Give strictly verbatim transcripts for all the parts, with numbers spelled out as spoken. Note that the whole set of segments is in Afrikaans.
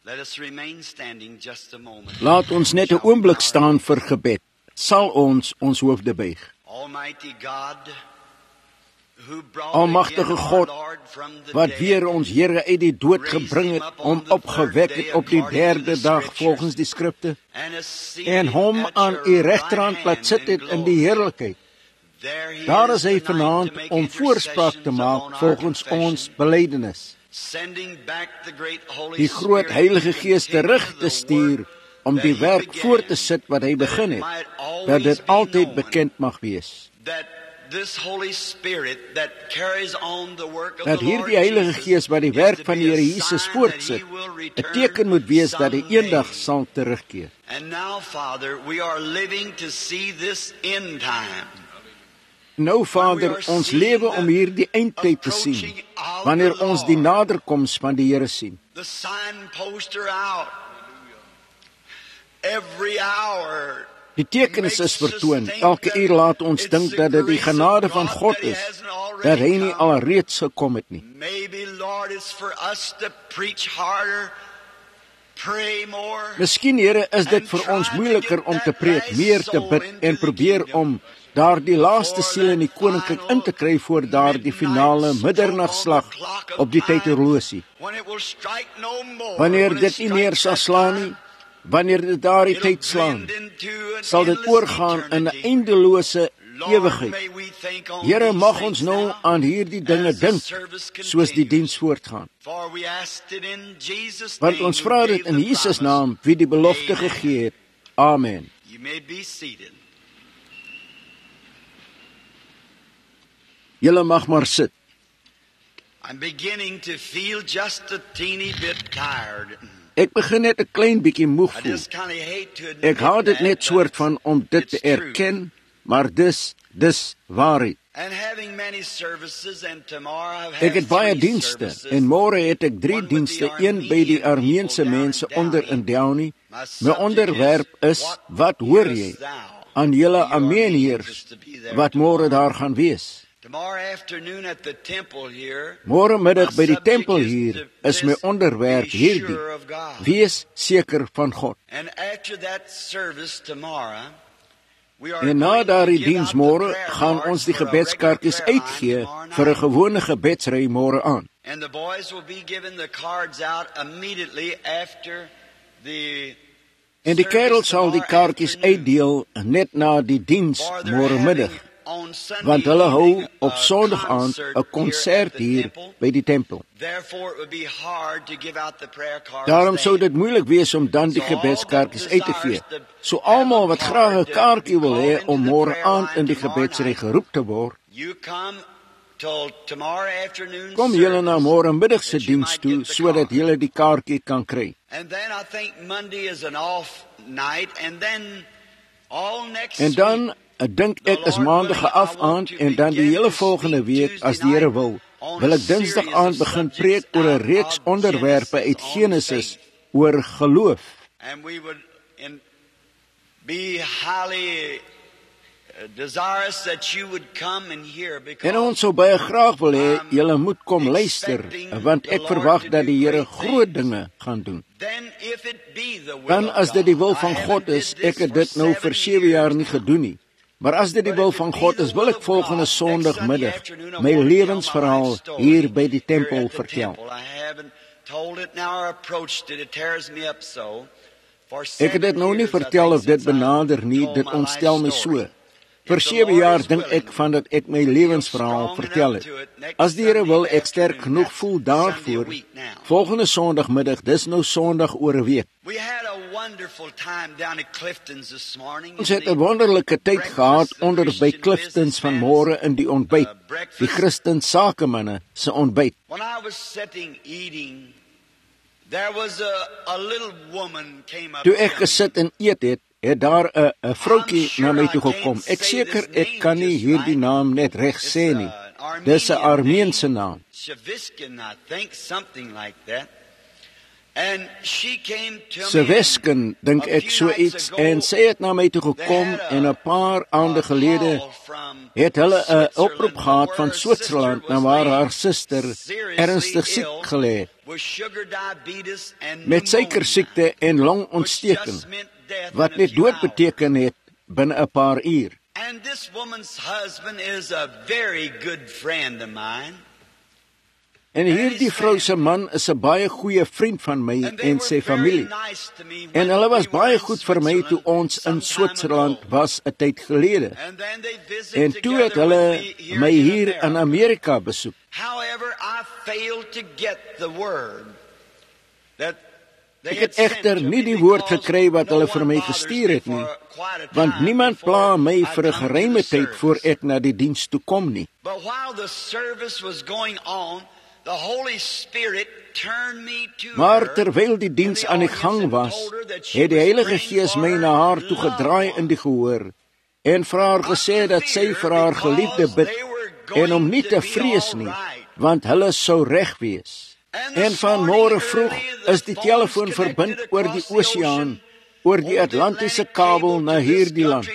Let us remain standing just a moment. Laat ons net 'n oomblik staan vir gebed. Sal ons ons hoofde buig. Almighty God, who brought Almagtige again our God, Lord from the wat dead, weer ons Here uit die dood gebring het, om opgewek het op die derde dag volgens die skrifte, and is seated en hom at aan your u right regterhand laat hand sit het in die glory. heerlikheid. There he Daar is is hy tonight vanaand to make om voorspraak te intercessions maak upon our volgens confession, ons belydenis. sending back the great Holy Die groot Spirit Heilige to Gees continue terug te the stuur work om that die he werk began, voort te sit wat hy begin that it het, might dat always dit be altyd known bekend mag wees. that this Holy Spirit that carries on the work of Dat the Lord hierdie Heilige Jesus Gees wat die is werk to van be die Here a Jesus sign voortsit, that he will 'n return teken moet wees dat hy someday. eendag sal terugkeer. And now, Father, we are living to see this end time. Nou Vader, ons lewe om hierdie eindtyd te sien, wanneer ons die naderkoms van die Here sien. The signposts are out. Every hour. Die tekens is vertoon. Elke uur laat ons dink dat dit die genade van God is, dat hy nie alreeds gekom het nie. Maybe, Lord, it's for us to preach harder, pray more. Miskien, Here, is dit vir ons moeiliker om te preek, meer te bid en probeer om daardie laaste siel in die koninkryk in te kry voor daardie finale middernagslag op die tydhorlosie. Wanneer dit nie meer sal slaan nie, wanneer dit daardie tyd slaan, sal dit oorgaan in 'n eindelose ewigheid. Here, mag ons nou aan hierdie dinge dink, soos die diens voortgaan. Want ons vra dit in Jesus naam, wie die belofte gegee het. Amen. Julle mag maar sit. I'm beginning to feel just a teeny bit tired. Ek begin net 'n klein bietjie moeg I voel. just kind of hate to admit Ek haat dit that, net but soort van om dit te it's true. erken, maar dis dis waarheid. And having many services, and tomorrow I've Ek had het baie three dienste services. en môre het ek drie One with dienste, the een by die Armenian Armeense people down mense in onder Downey. in Downey. My My subject onderwerp is, is, what wat hoor jy hearest thou? aan julle The Armenians Armeniërs to be there wat môre daar gaan wees? Tomorrow afternoon at the temple here, Môre middag by die my tempel subject hier to is my this, onderwerp be hierdie: sure of God. wees seker van God. And after that service tomorrow, we are En na going to daardie give diens out the môre prayer gaan cards ons die for a regular gebedskaartjies prayer line uitgee tomorrow vir 'n night. gewone gebedsry môre aan. And the boys will be giving the cards out immediately after the En die kerels sal die kaartjies uitdeel net na die diens môre middag, want hulle hou op Sondag aand 'n konsert hier by die tempel. Daarom sou dit moeilik wees om dan die gebedskaartjies uit te gee. So almal wat graag 'n kaartjie wil hê om môre aand in die gebedsry geroep te word, kom julle na môre middag se diens toe sodat julle die kaartjie kan kry. And then I think Monday is an off night, and then all next En dan week, ek dink ek is maandag af aand en dan die hele volgende week, as die Here wil, wil ek dinsdag aand begin preek oor 'n reeks onderwerpe uit Genesis oor geloof. and we would in, be highly uh, desirous that you would come and hear, because En ons sou baie graag wil hê julle moet kom luister, want ek verwag dat die Here groot dinge gaan doen. then if it be the will Dan of as dit die wil God, van I God haven't is, did ek this het dit for nou seven vir sewe jaar nie years gedoen nie. Maar as dit die wil van God is, wil ek volgende Sondagmiddag my lewensverhaal hier by die tempel vertel. Ek het dit nou nie vertel of dit benader nie, dit ontstel my so. Vir sewe jaar dink ek van dat ek my lewensverhaal vertel het. As die Here wil ek sterk genoeg voel daarvoor, volgende Sondagmiddag, dis nou Sondag oor 'n week. Ons het 'n wonderlike tyd gehad onder by Cliftons vanmôre in die ontbyt, die Christen sakemanne se ontbyt. When I was sitting eating, there was a, a little woman came up Toe to ek me. gesit en eet het, het daar 'n 'n vroutjie na my toe gekom. Ek seker ek kan nie hierdie naam net reg sê nie. Dis 'n Armeense naam. Shaviskin, I think, something like that. And she came to Se me Wesken, dink a ek few so nights iets, ago. en sy het na my toe gekom, en 'n paar aande gelede het hulle 'n oproep gehad van Switserland, na waar haar suster ernstig siek gelê het, met suikersiekte en longontsteking, wat net dood beteken het binne 'n paar uur. And this woman's husband is a very good friend of mine. En hierdie vrou se man is 'n baie goeie vriend van my en sy familie. En hulle was baie goed vir my toe ons in Switserland was 'n tyd gelede. En toe het hulle my hier in Amerika besoek. However, I failed to get the word that Ek het egter nie die woord gekry wat hulle vir my gestuur het nie, want niemand pla my vir 'n geruime tyd voor ek na die diens toe kom nie. But while the service was going on, the Holy Spirit turned me to Maar her terwyl die diens aan die gang was, het die Heilige Gees my na haar toe gedraai in die gehoor en vir haar gesê dat sy vir haar geliefde bid en om nie te vrees nie, want hulle sou reg wees. En vanmôre vroeg is die telefoon verbind oor die oseaan, oor die Atlantiese kabel na hierdie land,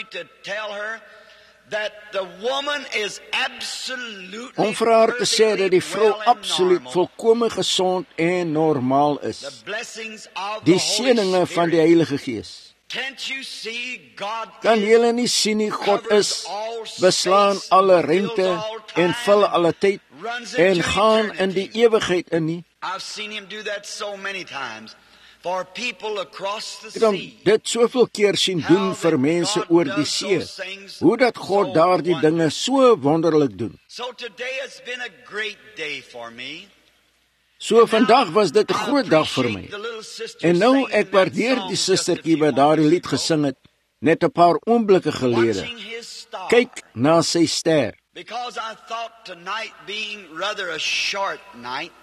om vir haar te sê dat die vrou absoluut volkome gesond en normaal is. Die seëninge van die Heilige Gees. Kan julle nie sien nie, God is, beslaan alle ruimte en vul alle tyd en gaan in die ewigheid in nie. I've seen him do that so many times for people across the Ek het hom sea. dit soveel keer sien doen vir mense oor die see, hoe dat God daardie dinge so wonderlik doen. So today has been a great day for me. So vandag was dit 'n groot dag vir my. En nou ek waardeer die sustertjie wat daardie lied gesing het, net 'n paar oomblikke gelede. Kyk na sy ster. Because I thought tonight being rather a short night,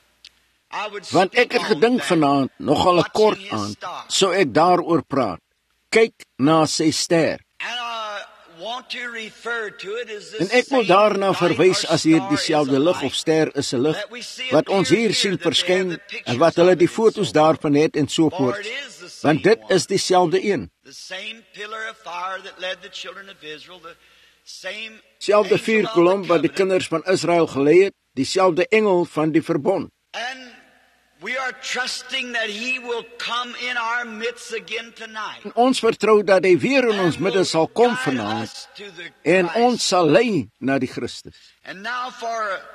I would Want ek het speak on gedink that, vanaand nogal 'n kort watching his aand, star. so ek daaroor praat. Kyk na sy ster. And I want to refer to it as this En ek wil same daarna light verwys or as star hierdie is selfde a lig light of ster is 'n lig, that we see wat ons appear hier here sien that they have verskyn, the en pictures wat hulle of die it and so foto's forth. daarvan het en so For voort. it is the same Want dit one. is dieselfde een. The same pillar of fire that led the children of Israel, the same Selfde angel of the vuurkolom wat die covenant. kinders van Israel gelei het, dieselfde engel van die verbond. And we are trusting that he will come in our midst again tonight. En ons vertrou dat hy weer in ons And midde will sal kom guide vanaand us to the en Christ. ons sal lei na die Christus. And now for a,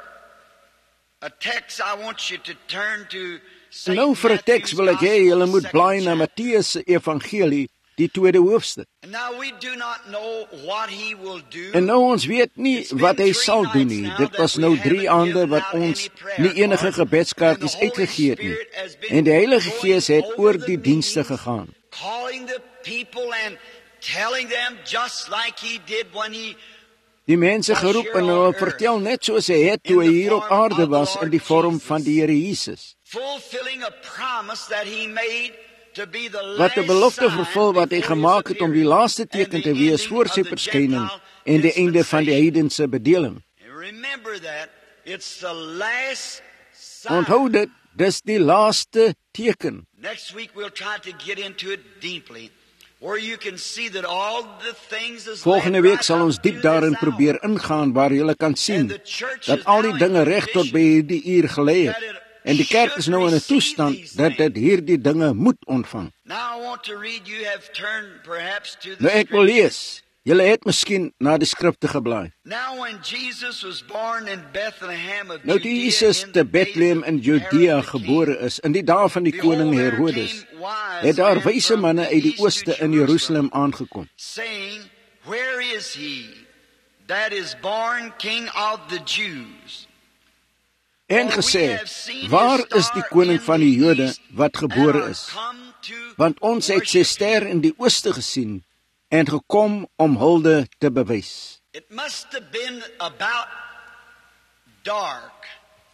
a text I want you to turn to En Saint nou vir 'n teks wil ek hê julle moet blaai na Matteus se evangelie, die tweede hoofstuk. And now we do not know what he will do. En nou ons weet nie wat hy sal doen nie. Dit was nou drie aande wat ons nie enige gebedskaartjies uitgegee het nie. En die Heilige Gees het oor die dienste gegaan. Calling the people and telling them just like he did when he Die mense geroep en hulle vertel net soos hy het toe hy hier op aarde was in die vorm van die Here Jesus. fulfilling a promise that he made to be the Wat 'n last belofte sign vervul wat hy before his gemaak het om die appearing laaste and teken the te wees ending voor of sy the verskyning Gentile en die einde van die dispensation. heidense bedeling. And remember that it's the last sign. Onthou dit, dis die laaste teken. Next week we'll try to get into it deeply, where you can see that all the things is Volgende led week right sal ons up to diep daarin this hour. probeer ingaan waar jy kan sien And the church dat is al die now dinge in reg tot by condition hierdie uur gelê het. that it En die kerk is nou in 'n should toestand receive dat dit hierdie dinge moet ontvang. Now I want to read, you have turned perhaps to the Nou ek wil scripture. lees. Julle het miskien na die skrifte geblaai. Now when Jesus was born in Bethlehem of Nou toe Judea Jesus in te the days Bethlehem of in Herod Judea the king, gebore is, in die dae van die behold, koning there Herodes, came wise het daar men wyse from manne the uit die east to ooste in Jerusalem aangekom. saying, where is he that is born King of the Jews? En For we gesê, have seen his waar is die star koning in van die the Jode east wat and gebore are is? come to Want ons het sy worship ster him." in die ooste gesien en gekom om hulde te bewys. It must have been about dark.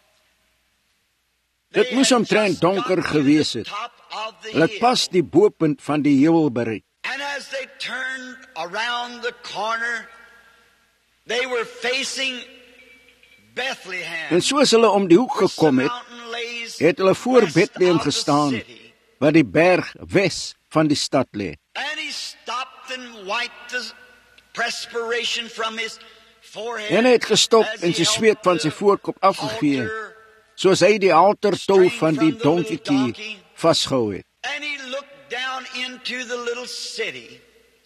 Dit They moes had omtrent just donker got to gewees the het. top of the Hulle het pas hill. die bopunt van die heuwel bereik. And as they turned around the corner, they were facing En soos hulle om die hoek gekom het, het hulle voor Bethlehem gestaan, waar die berg wes van die stad lê. En hy het gestop en sy sweet van sy voorkop afgevee, soos hy die haltertouw van die donkietjie vasgehou het. And he looked down into the little city.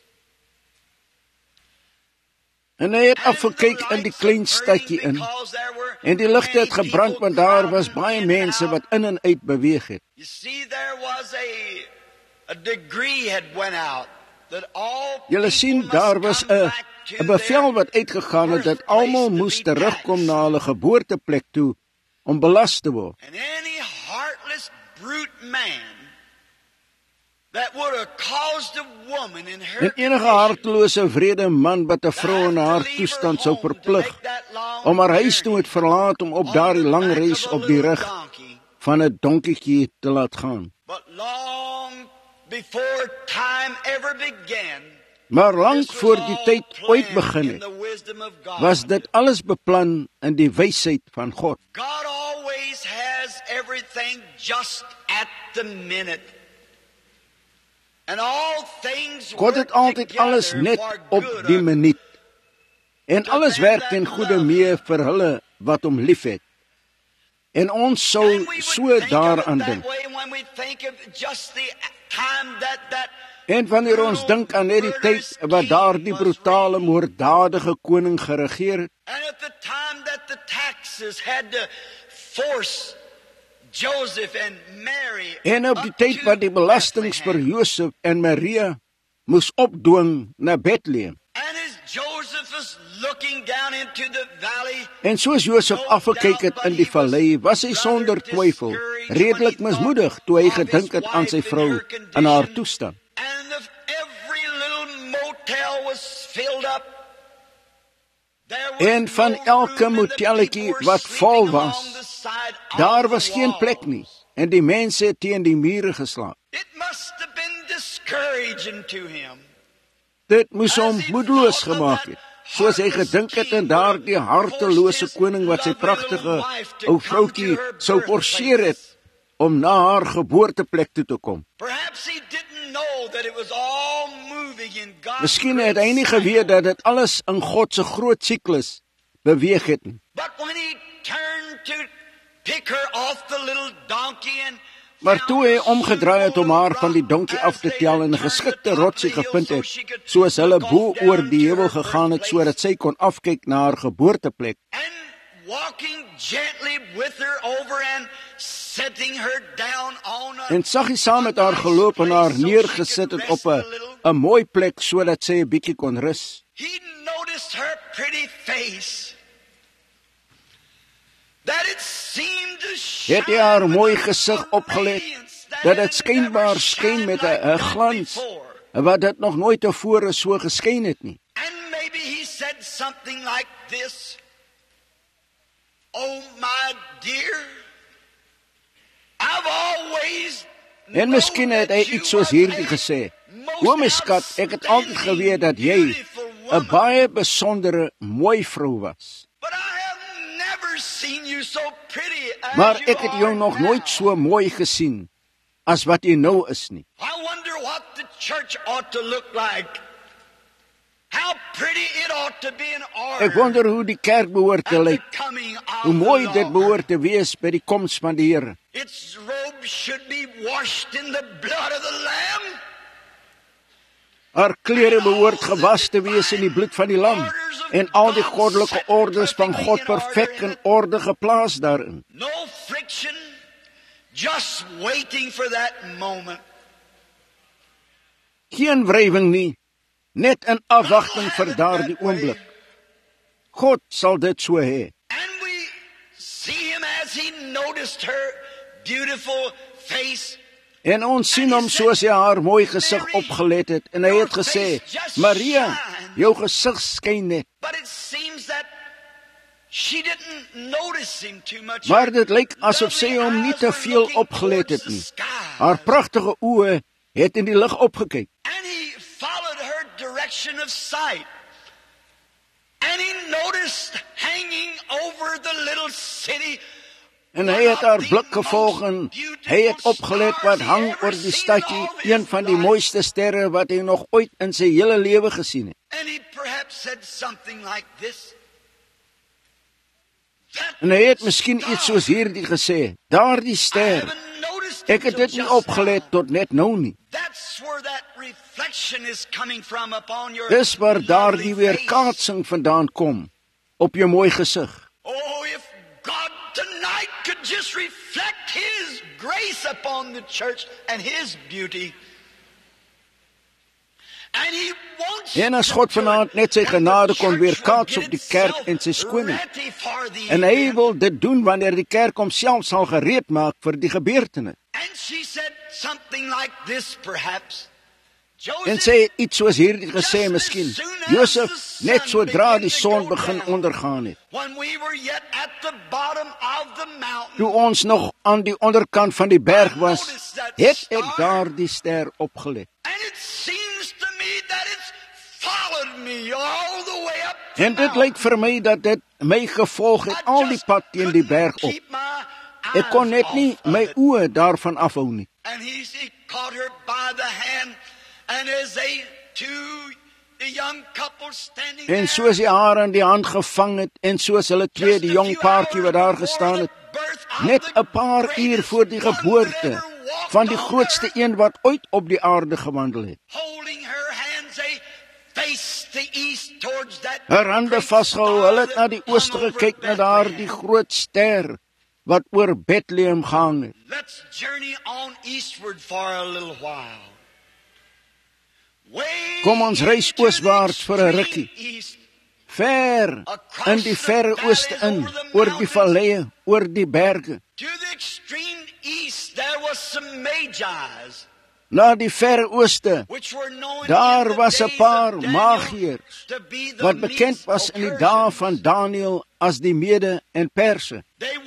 En hy het afgekyk in die klein stadjie in, en die ligte het gebrand, want daar was baie mense wat in en uit beweeg het. You see, there was a, a decree had went out that all Julle sien, daar was 'n 'n bevel wat uitgegaan het dat almal moes terugkom na hulle geboorteplek toe om belas te word. And any heartless brute man that would have caused a woman in her En enige hartelose vrede man wat 'n vrou in haar toestand sou verplig om haar huis toe moet verlaat om op daardie lang reis op die rug van 'n donkietjie te laat gaan. But long before time ever began, Maar lank voor die tyd ooit begin het, was dit alles beplan in die wysheid van God. God always has everything just at the minute. And all things God het altyd alles net op die minuut. En alles werk ten goeie mee vir hulle wat hom liefhet. En ons sou so daaraan dink. En wanneer ons dink aan net die tyd wat daar die brutale, moorddadige koning geregeer het, And at the time that the taxes had to force Joseph and Mary en op die tyd wat die belastings vir Josef en Maria moes opdwing na Bethlehem. And as Joseph was looking down into the valley, En soos Josef afgekyk het in die vallei, was hy sonder twyfel redelik mismoedig toe hy gedink het aan sy vrou en haar toestand. and the, every little motel was filled up. There was En van no elke room, and the motelletjie people were wat sleeping vol along was, the side of daar the was geen wall. plek nie, en die mense het teen die mure geslaap. It must have been discouraging to him. Dit moes hom moedeloos gemaak het, soos hy gedink het aan daardie hartelose koning wat sy pragtige ou vroutjie sou forceer het om na haar geboorteplek toe te kom. Perhaps he didn't know that it was all moving in God's Miskien het great hy nie cycle. geweet dat dit alles in God se groot siklus beweeg het nie. But when he turned to pick her off the little donkey and Maar toe hy omgedraai het om haar van die donkie af te tel en 'n geskikte rotsie gevind het, soos hulle bo oor die heuwel gegaan het sodat sy kon afkyk na haar geboorteplek, and walking gently with her over and setting her down on a en saggie saam met haar geloop en haar neergesit het op 'n 'n mooi plek sodat sy 'n bietjie kon rus. He noticed her pretty face. That it seemed to shine Het hy haar with mooi a gesig opgelet, radiance that dat had dit skynbaar never skyn met 'n shined 'n like glans before. wat dit nog nooit tevore so geskyn het nie. And maybe he said something like this: "Oh my dear, I've always En miskien het hy iets soos hierdie gesê: "O my skat, ek het altyd geweet dat jy 'n baie besondere mooi vrou was. But I have never seen you so pretty as Maar you ek het jou are nog now. nooit so mooi gesien as wat jy nou is nie. I wonder what the church ought to look like. How pretty it ought to be in order. Ek wonder hoe die kerk behoort te at the lyk, coming of hoe mooi the dit Lord. behoort te wees by die koms van die Here. Its robes should be washed in the blood of the Lamb. Haar klere behoort gewas te wees in die bloed van die lam en al die goddelike ordes van God perfek in orde geplaas daarin. No friction, just waiting for that moment. Geen wrywing nie, net in afwagting vir daardie oomblik. God sal dit so hê. And we see him as he noticed her beautiful face. En ons sien hom soos hy haar mooi gesig opgelet het en hy het gesê: "Maria, jou gesig skyn net." But it seems that she didn't notice him too much. Maar dit lyk asof sy hom nie te veel opgelet het nie. Haar pragtige oë het in die lig opgekyk. And he followed her direction of sight. And he noticed hanging over the little city. En hy het haar blik gevolg en hy het opgelet wat hang oor die stadjie, een van die mooiste sterre wat hy nog ooit in sy hele lewe gesien het. And he perhaps said something like this. En hy het miskien iets soos hierdie gesê, daardie ster, ek het dit nie opgelet tot net nou nie. Dis waar daardie weerkaatsing vandaan kom, op jou mooi gesig. Oh, if God tonight could just reflect His grace upon the church and His beauty. And He wants En as God vanaand net sy genade kon weerkaats op die kerk en sy skoonheid. En hy wil dit doen wanneer die kerk homself sal gereed maak vir die gebeurtenis. And she said something like this perhaps. En sy het iets soos hierdie gesê miskien. Josef, net sodra die son begin ondergaan het. Toe ons nog aan die onderkant van die berg was, het ek daar die ster opgelet. En dit lyk vir my dat dit my gevolg het al die pad teen die berg op. Ek kon net nie my oë daarvan afhou nie. En soos hy haar aan die hand gevang het, en soos hulle twee, die jong paartjie wat daar gestaan het, net 'n paar uur voor die geboorte van die grootste een wat ooit op die aarde gewandel het. Haar hande vasgehou, hulle het na die ooste gekyk, na daar die groot ster wat oor Bethlehem gehang het. Let's journey on eastward for a little while. Kom ons reis ooswaarts vir 'n rukkie. Ver in die verre ooste in, oor die valleie, oor die berge. To the extreme east there was some magi's. Na die verre ooste, daar was 'n paar magiërs wat bekend was in die dae van Daniël as die Mede en Perse.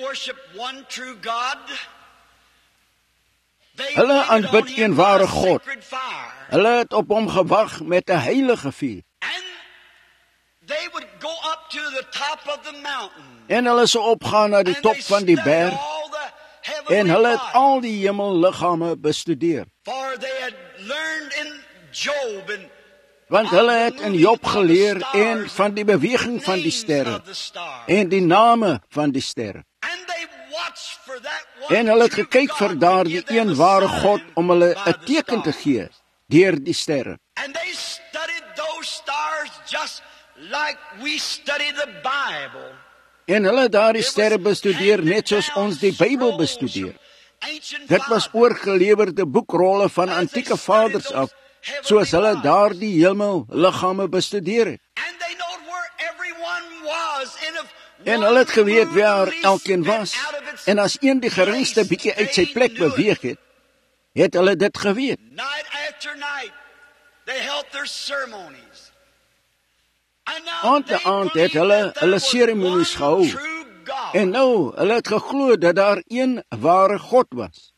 Hulle aanbid een ware God. Hulle het op hom gewag met 'n heilige vuur. En hulle sou opgaan na die top van die berg. En hulle het al die hemelliggame bestudeer. Want hulle het in Job geleer en van die beweging van die sterre en die name van die sterre. En hulle het gekyk vir daardie een ware God om hulle 'n teken te gee deur die sterre. En hulle daardie sterre bestudeer net soos ons die Bybel bestudeer. Dit was oorgelewerde boekrolle van antieke vaders af, soos hulle daardie hemelliggame bestudeer het. En hulle het geweet waar elkeen was, en as een die geringste bietjie uit sy plek beweeg het, het hulle dit geweet. Aand na aand het hulle hulle seremonies gehou. En nou, hulle het geglo dat daar een ware God was.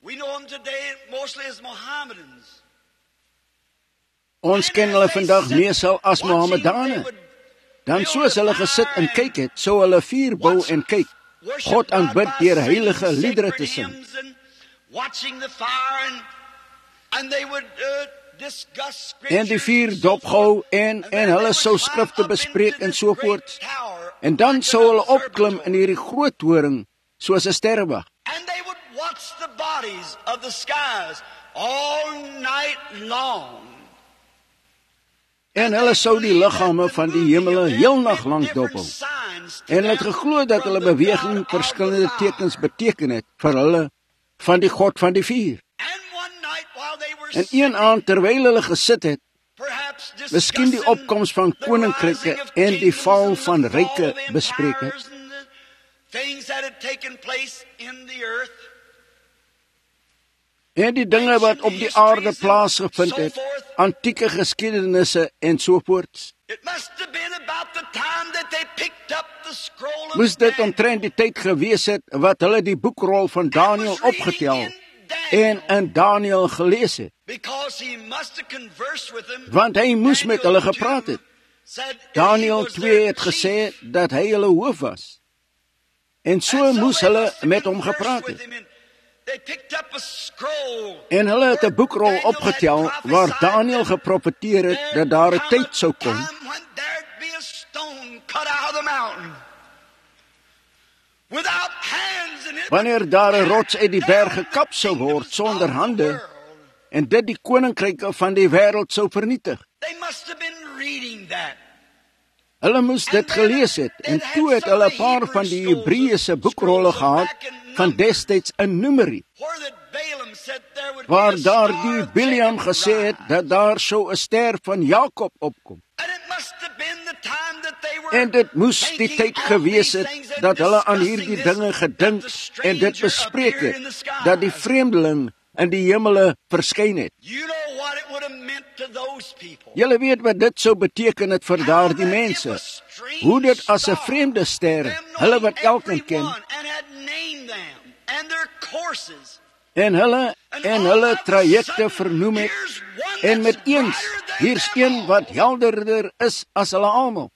Ons ken hulle vandag meestal as Mohammedane. Dan soos hulle gesit en kyk het, sou hulle vuur bou en kyk, God aanbid deur heilige liedere te sing. En die vuur dopgehou en, en hulle sou skrifte bespreek en so voort. En dan sou hulle opklim in hierdie groot toring, soos 'n sterrewag. En hulle sou die liggame van die hemele heel nag lank dophou. En hulle het geglo dat hulle beweging verskillende tekens beteken het vir hulle van die God van die vuur. En een aand terwyl hulle gesit het, miskien die opkoms van koninkryke en die val van ryke bespreek het, en die dinge wat op die aarde plaasgevind het, antieke geskiedenisse en so voort. Moes dit omtrent die tyd gewees het wat hulle die boekrol van Daniël opgetel en in Daniël gelees het. Want hy moes met hulle gepraat het. Daniël twee het gesê dat hy hulle hoof was. En so moes hulle met hom gepraat het. En hulle het 'n boekrol opgetel waar Daniël geprofeteer het dat daar 'n tyd sou kom wanneer daar 'n rots uit die berg gekap sou word sonder hande en dit die koninkryke van die wêreld sou vernietig. Hulle moes dit gelees het en toe het hulle 'n paar van die Hebreëse boekrolle gehad van destyds in Numeri, waar daar die Biliam gesê het dat daar sou 'n ster van Jakob opkom. En dit moes die tyd gewees het dat hulle aan hierdie dinge gedink en dit bespreek het, dat die vreemdeling in die hemele verskyn het. Julle weet wat dit sou beteken het vir daardie mense, hoe dit as 'n vreemde ster, hulle wat elkeen ken, en hulle en hulle trajecte vernoem het, en met eens, hier's een wat helderder is as hulle almal.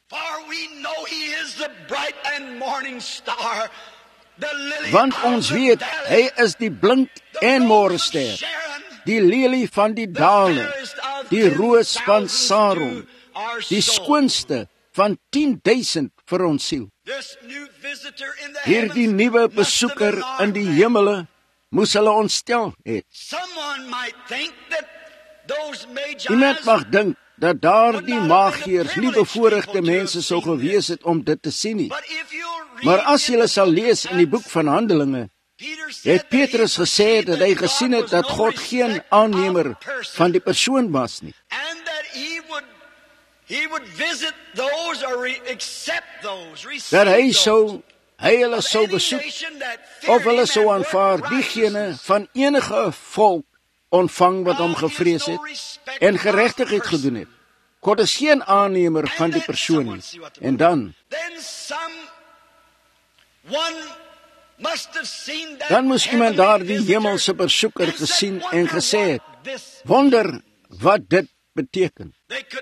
Want ons weet, hy is die blink en môrester, die lelie van die dale, die roos van Saron, die skoonste van tienduisend vir ons siel. Hierdie nuwe besoeker in die hemele moes hulle ontstel het. Iemand mag dink dat daar die magiërs nie bevoorregte mense sou gewees het om dit te sien nie. Maar as jy sal lees in die boek van Handelinge, het Petrus gesê dat hy gesien het dat God geen aannemer van die persoon was nie. Dat hy sou, hy hulle sou besoek, of hulle sou aanvaar diegene van enige volk ontvang wat hom gevrees het en geregtigheid gedoen het. God is geen aannemer van die persoon nie. En dan, dan moes iemand daar die hemelse besoeker gesien en gesê het, wonder wat dit beteken.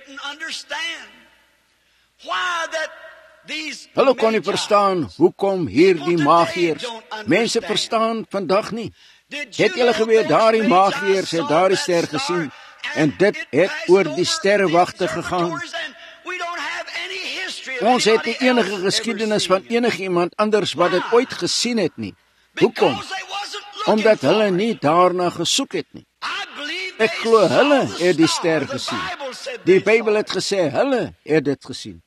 Hulle kon nie verstaan hoekom hierdie magiërs, mense verstaan vandag nie. Het julle geweet, daardie magiërs het daardie ster gesien, en dit het oor die sterrewagte gegaan. Ons het nie enige geskiedenis van enigiemand anders wat dit ooit gesien het nie. Hoekom? Omdat hulle nie daarna gesoek het nie. Ek glo hulle het die ster gesien. Die Bybel het gesê hulle het dit gesien.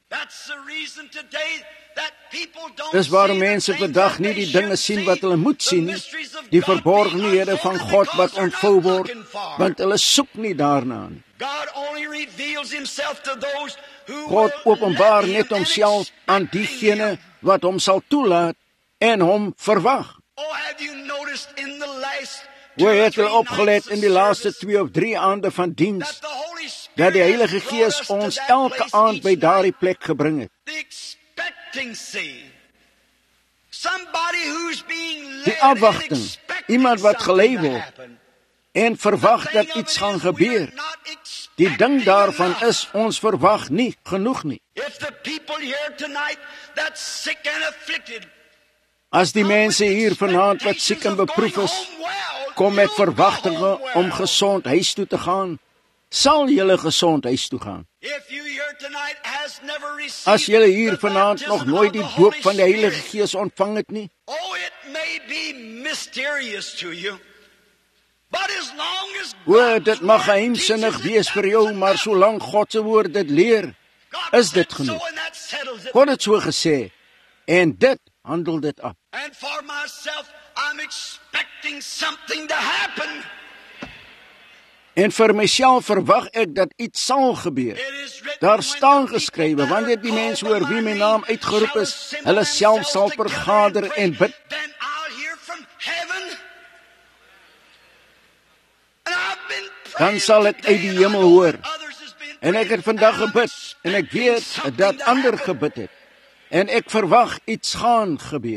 Dis waarom mense vandag nie die dinge sien wat hulle moet sien nie, die verborgenhede van God wat ontvou word, want hulle soek nie daarna nie. God openbaar net homself aan diegene wat hom sal toelaat en hom verwag. Hoe het hulle opgelet in die laaste twee of drie aande van diens, dat die Heilige Gees ons elke aand by daardie plek gebring het. Die afwagting, iemand wat gelei word en verwag dat iets gaan gebeur. Die ding daarvan is, ons verwag nie genoeg nie. As die mense hier vanaand wat siek en beproef is, kom met verwagtinge om gesond huis toe te gaan, sal julle gesond huis toe gaan. As julle hier vanaand nog nooit die doop van die Heilige Gees ontvang het nie, o, dit mag geheimsinnig wees vir jou, maar solank God se woord dit leer, is dit genoeg. God het so gesê, en dit handel dit af. En vir myself verwag ek dat iets sal gebeur. Daar staan geskrywe, wanneer die mense oor wie my naam uitgeroep is, hulle self sal vergader en bid, dan sal ek uit die hemel hoor. En ek het vandag gebid, en ek weet dat ander gebid het. En ek verwag iets gaan gebeur.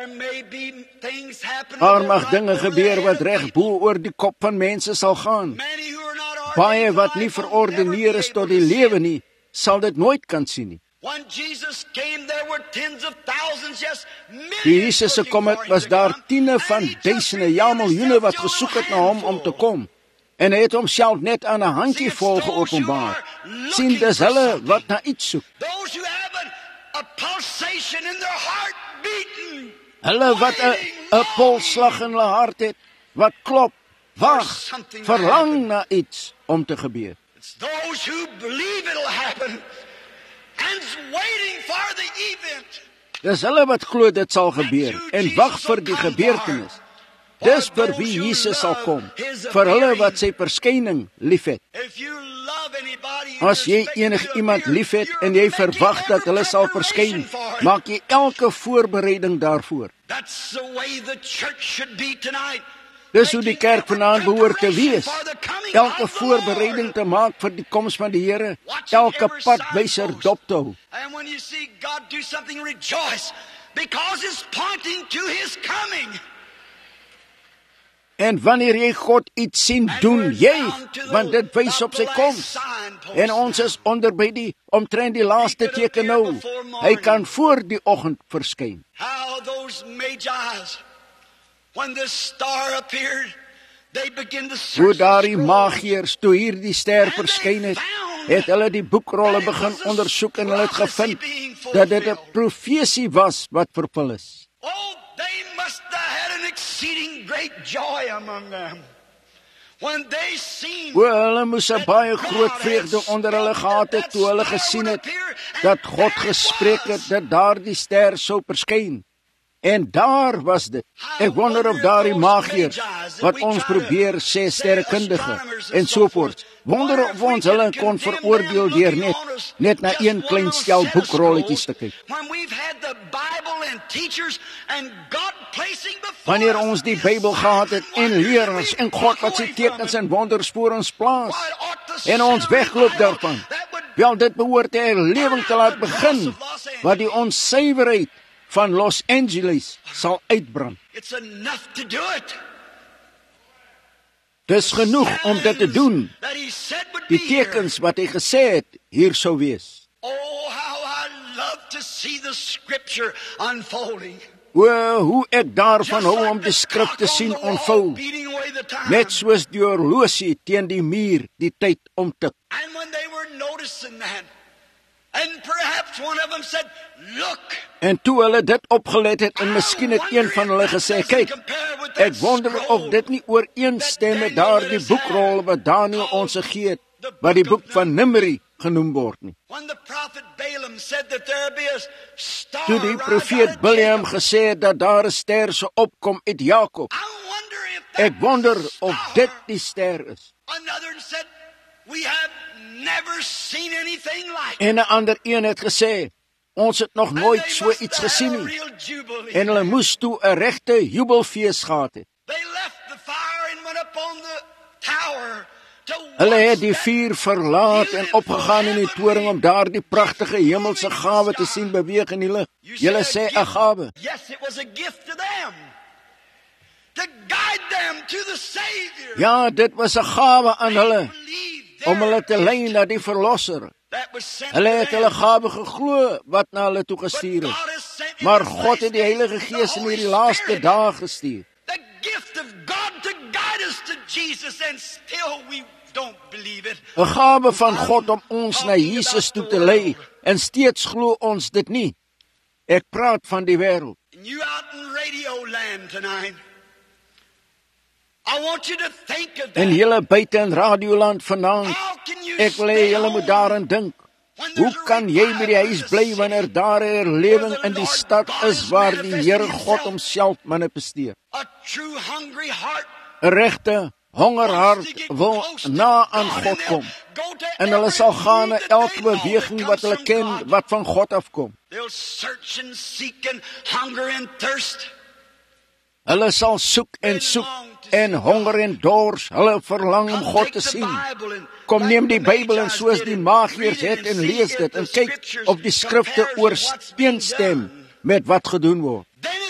Daar mag dinge gebeur wat reg bo oor die kop van mense sal gaan. Baie wat nie verordeneer is tot die lewe nie, sal dit nooit kan sien nie. When Jesus came, there were tens of thousands, yes, millions. Die Jesus se kom het, was daar tiene van duisende, ja miljoene wat gesoek het na hom om te kom. En hy het homself net aan 'n handjievol geopenbaar. Sien, dis hulle wat na iets soek. Those who have a pulsation in their heart beating. Hulle wat 'n 'n polsslag in hulle hart het, wat klop, wag, verlang na iets om te gebeur. It's those who believe it'll happen and's waiting for the event. Dis hulle wat glo dit sal gebeur en wag vir die gebeurtenis. Dis vir wie Jesus sal kom, vir hulle wat sy verskyning liefhet. As jy enig iemand liefhet en jy verwag dat hulle sal verskyn, maak jy elke voorbereiding daarvoor. Dis hoe die kerk vanaand behoort te wees. Elke voorbereiding te maak vir die koms van die Here, elke padwyser dop te hou. And when you see God do something, rejoice, because it's pointing to his coming. En wanneer jy God iets sien doen, jy, want dit wys op sy koms. En ons is onder by die omtrent die laaste teken nou. Hy kan voor die oggend verskyn. How those magi's, when the star appeared, they begin to search. Hoe daardie magiërs toe hierdie ster verskyn het, het hulle die boekrolle begin ondersoek en hulle het gevind dat dit 'n profesie was wat vervul is. Oh, they must have had an exceeding great joy among them. When they seen O, hulle moes 'n baie groot vreugde onder hulle gehad het toe hulle gesien het dat God gespreek het dat daardie ster sou verskyn. En daar was dit. Ek wonder of daardie magiërs wat ons probeer sê sterrekundige en so voort, wonder of ons hulle kon veroordeel deur net net na een klein stel boekrolletjies te kyk. Wanneer ons die Bybel gehad het en leraars en God wat sy tekens en wonders voor ons plaas en ons wegloop daarvan, wel dit behoort 'n herlewing te laat begin wat die onsuiverheid van Los Angeles sal uitbrand. It's enough to do it. Dis genoeg om dit te doen. That he said would Die be here. tekens wat hy gesê het hier sou wees. Oh, how I love to see the scripture unfolding. O, hoe ek daarvan hou om die skrif te sien ontvou, beating away the time. net soos die horlosie teen die muur die tyd omtik. And when they were noticing that, and perhaps one of them said, look. En toe hulle dit opgelet het en miskien het een van hulle gesê, kyk, ek wonder of dit nie ooreenstem met daardie boekrol wat Daniël ons gegee het, wat die boek van Numeri genoem word nie. When the prophet Balaam said that there be a star Toe die rise profeet out of Bileam Jacob, gesê het dat daar 'n ster sou opkom uit Jakob, I wonder if that ek wonder was the of star. dit die ster is. Another said, we have never seen anything like it. En 'n ander een het gesê, ons het nog nooit And they so must iets have gesien had a nie. real jubilee. En hulle moes toe 'n regte jubelfees gehad het. They left the fire and went up on the tower to Hulle watch het die that vuur verlaat en opgegaan in die toring om daardie pragtige hemelse gawe te sien beweeg in die lug. You Julle said sê a 'n gift. gawe. Yes, it was a gift to them. To guide them to the Savior. Ja, dit was 'n gawe aan hulle Believe om hulle te their lei gift na die verlosser. that was sent Hulle to het them. hulle gawe geglo wat na hulle toe But gestuur God is. has sent in Maar the God het die last Heilige days Gees the in Holy hierdie laaste Spirit. dae gestuur. The gift of God to guide us to Jesus, and still we don't believe it. 'n Gawe van God om ons na Jesus toe te lei en steeds glo ons dit nie. Ek praat van die wêreld. And you out in radio land tonight, I want you to think of that. En julle buite in Radioland vanaand, How can you ek wil hê stay julle moet home daaraan dink. when Hoe there's a kan jy by die revival huis in bly the wanneer city? daar 'n herlewing in die stad is waar die Here God homself manifesteer? A true hungry heart 'n Regte hongerhart wil na aan God kom. En hulle sal gaan na elke beweging wat hulle ken wat van God afkom. They'll search and seek and hunger and thirst. Hulle sal soek en soek en honger en dors. Hulle verlang om God te sien. Kom neem die Bybel en soos die magiërs het en lees dit en kyk of die skrifte ooreenstem met wat gedoen word.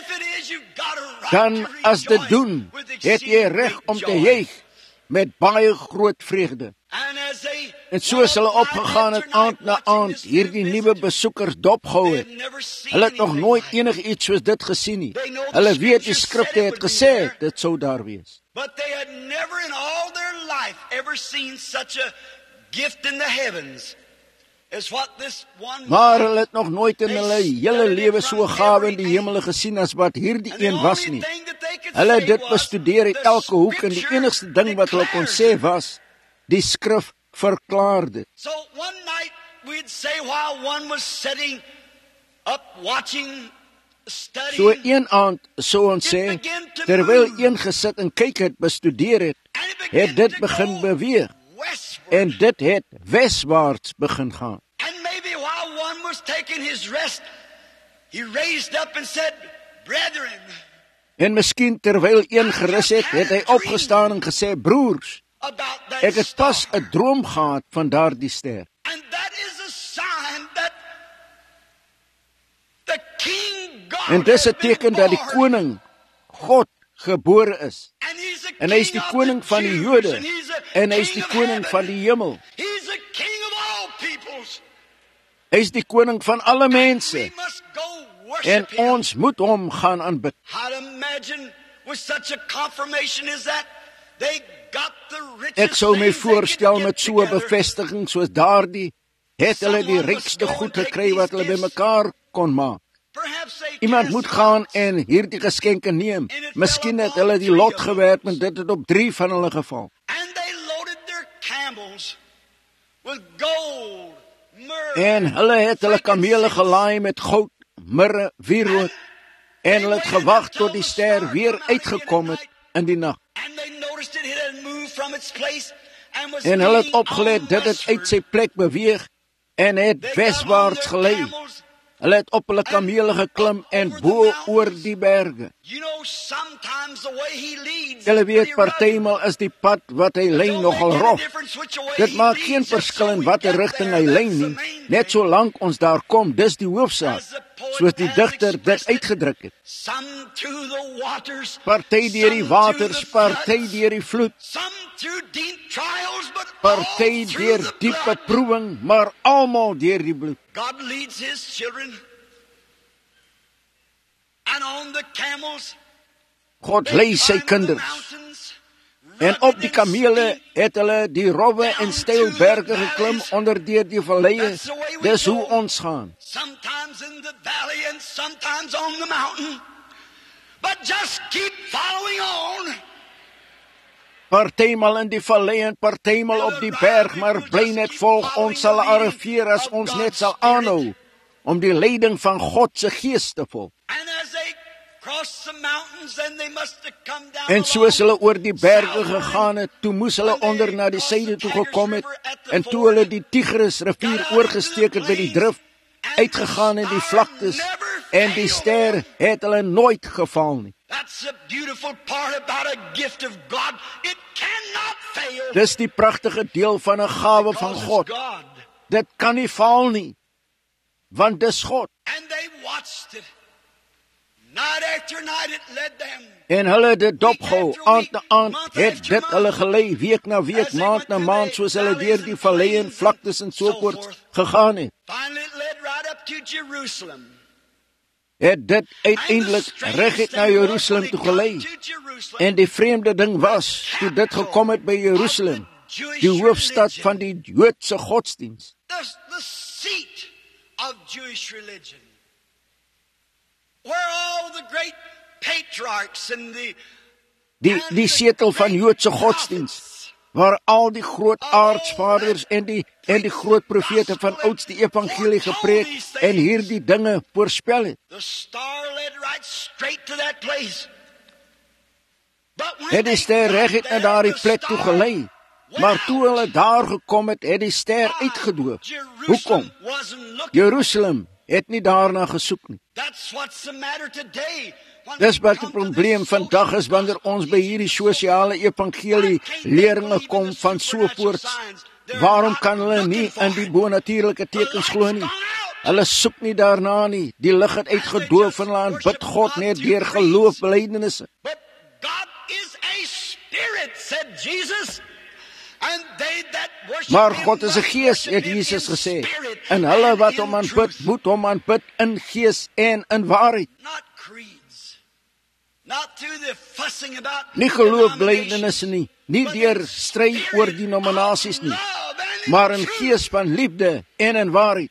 Dan as dit doen, het jy reg om te juig met baie groot vreugde. En soos hulle opgegaan het aand na aand, hierdie nuwe besoekers dopgehou het, hulle het nog nooit enigiets soos dit gesien nie. Hulle weet die skrifte het gesê, dit sou daar wees. But they had never in all their life ever seen such a gift in the heavens as what this one Maar hulle het nog nooit in hulle hele lewe so gawe in die hemel gesien as wat hierdie een was nie. Hulle het dit bestudeer uit elke hoek en die enigste ding wat hulle kon sê was, die skrif verklaar dit. So one night we'd say while one was sitting up watching, studying, So een aand, sou ons sê, terwyl een gesit en kyk het, bestudeer het, het dit begin beweeg. westward. En dit het weswaarts begin gaan. And maybe while one was taking his rest, he raised up and said, "Brethren, En miskien terwyl een gerus het, het hy opgestaan en gesê, broers, about that ek het pas star." 'n droom gehad van daardie ster. And that is a sign that the King God En dis 'n has been teken dat die born. koning, God, gebore is. And he's a En hy is king die of koning the van die Jews, Jode. and he's a En hy is king die of koning heaven. van die hemel. He's a king of all peoples. Hy is die koning van alle We mense. must go En worship him. ons moet hom gaan aanbid. I'd imagine with such a confirmation as that, they got the richest Ek sou my things they voorstel could met get so 'n together. bevestiging soos daardie, het hulle die rykste goed gekry wat hulle bymekaar kon maak. Perhaps they Iemand cast moet gaan lots. en hierdie geskenke neem. Miskien het hulle die lot gewerp en dit het op drie van hulle geval. And they loaded their camels with gold, myrrh, En hulle het hulle kamele gelaai met goud, mirre, wierook, en hulle het gewag tot die ster weer uitgekom het in die nag. and they noticed it, it had moved from its place and was En hulle het leading opgelet on dit het uit westward. sy plek beweeg en het They got on weswaarts their gelei. camels. Hulle het op hulle kamele geklim en bo oor die berge. You know, sometimes the way he leads, Julle is weet pretty rugged. partymal is die pad wat hy lei Don't nogal make any rof. difference which way Dit he maak leads, geen just verskil so in we watter get rigting there. hy lei That's the nie, main net thing. solank ons daar kom, dis die hoofsaak, soos die digter dit uitgedruk het. Some through the waters, Party deur die some waters, through the party floods, deur die vloed, some through deep trials, but party all through deur the diepe blood. proewing, maar almal deur die bloed. God leads his children. And on the camels, God they lei sy climbed the kinders. mountains, En rugged op die and kamele steep. het hulle die rowwe en steil berge geklim onder deur die valleie. Dis hoe ons gaan. Sometimes in the valley and sometimes on the mountain. But just keep following on. Partymal in die vallei en partymal op die berg, maar bly net volg, ons sal arriveer as ons net sal aanhou om die leiding van God se gees te volg. And as they crossed the mountains, then they must have come down En soos hulle along oor die berge southward. gegaan het, toe moes hulle onder na die suide toe gekom het, en toe hulle die Tigris rivier oorgesteek het by die drif, uitgegaan in die vlaktes, en die ster het hulle nooit geval nie. That's the beautiful part about a gift of God. It cannot fail. Dis die pragtige deel van 'n gawe van because it's God. God. Dit kan nie faal nie, want dis God. And they watched it. Night after night it led them. En hulle het dit dopgehou, aand na aand het dit hulle gelei, week na week, maand na maand, soos hulle deur die valleie en vlaktes en so voort gegaan het. Finally it led right up to Jerusalem. Het dit uiteindelik reguit na Jerusalem toe gelei. En die vreemde ding was, toe dit gekom het by Jerusalem, die hoofstad van die Joodse godsdiens, The, the seat of Jewish religion. Where all the great patriarchs and the die die setel van Joodse godsdiens, waar al die groot aartsvaders en die en die groot profete van ouds die evangelie gepreek en hierdie dinge voorspel het. The star led right straight to that place. But when Het die they ster got reguit na there, daardie the plek toe star gelei. went Maar toe out. hulle daar gekom het, het die ster uitgedoop. Jerusalem Hoekom? wasn't looking. Jerusalem het nie daarna gesoek nie. That's what's the matter today. When Dis we wat die come to probleem this vandag is social wanneer ons by hierdie sosiale evangelie leringe kom van so voorts. Waarom kan hulle nie in die bonatuurlike tekens glo nie? Hulle soek nie daarna nie. Die lig het uitgedoof en hulle aanbid God net deur geloofbelydenisse. But God is a spirit, said Jesus. Maar God is 'n gees, het Jesus gesê. En hulle wat hom aanbid, moet hom aanbid in gees en in waarheid. Nie geloofbelijdenisse nie, nie deur stry oor denominasies nie, maar in gees van liefde en in waarheid.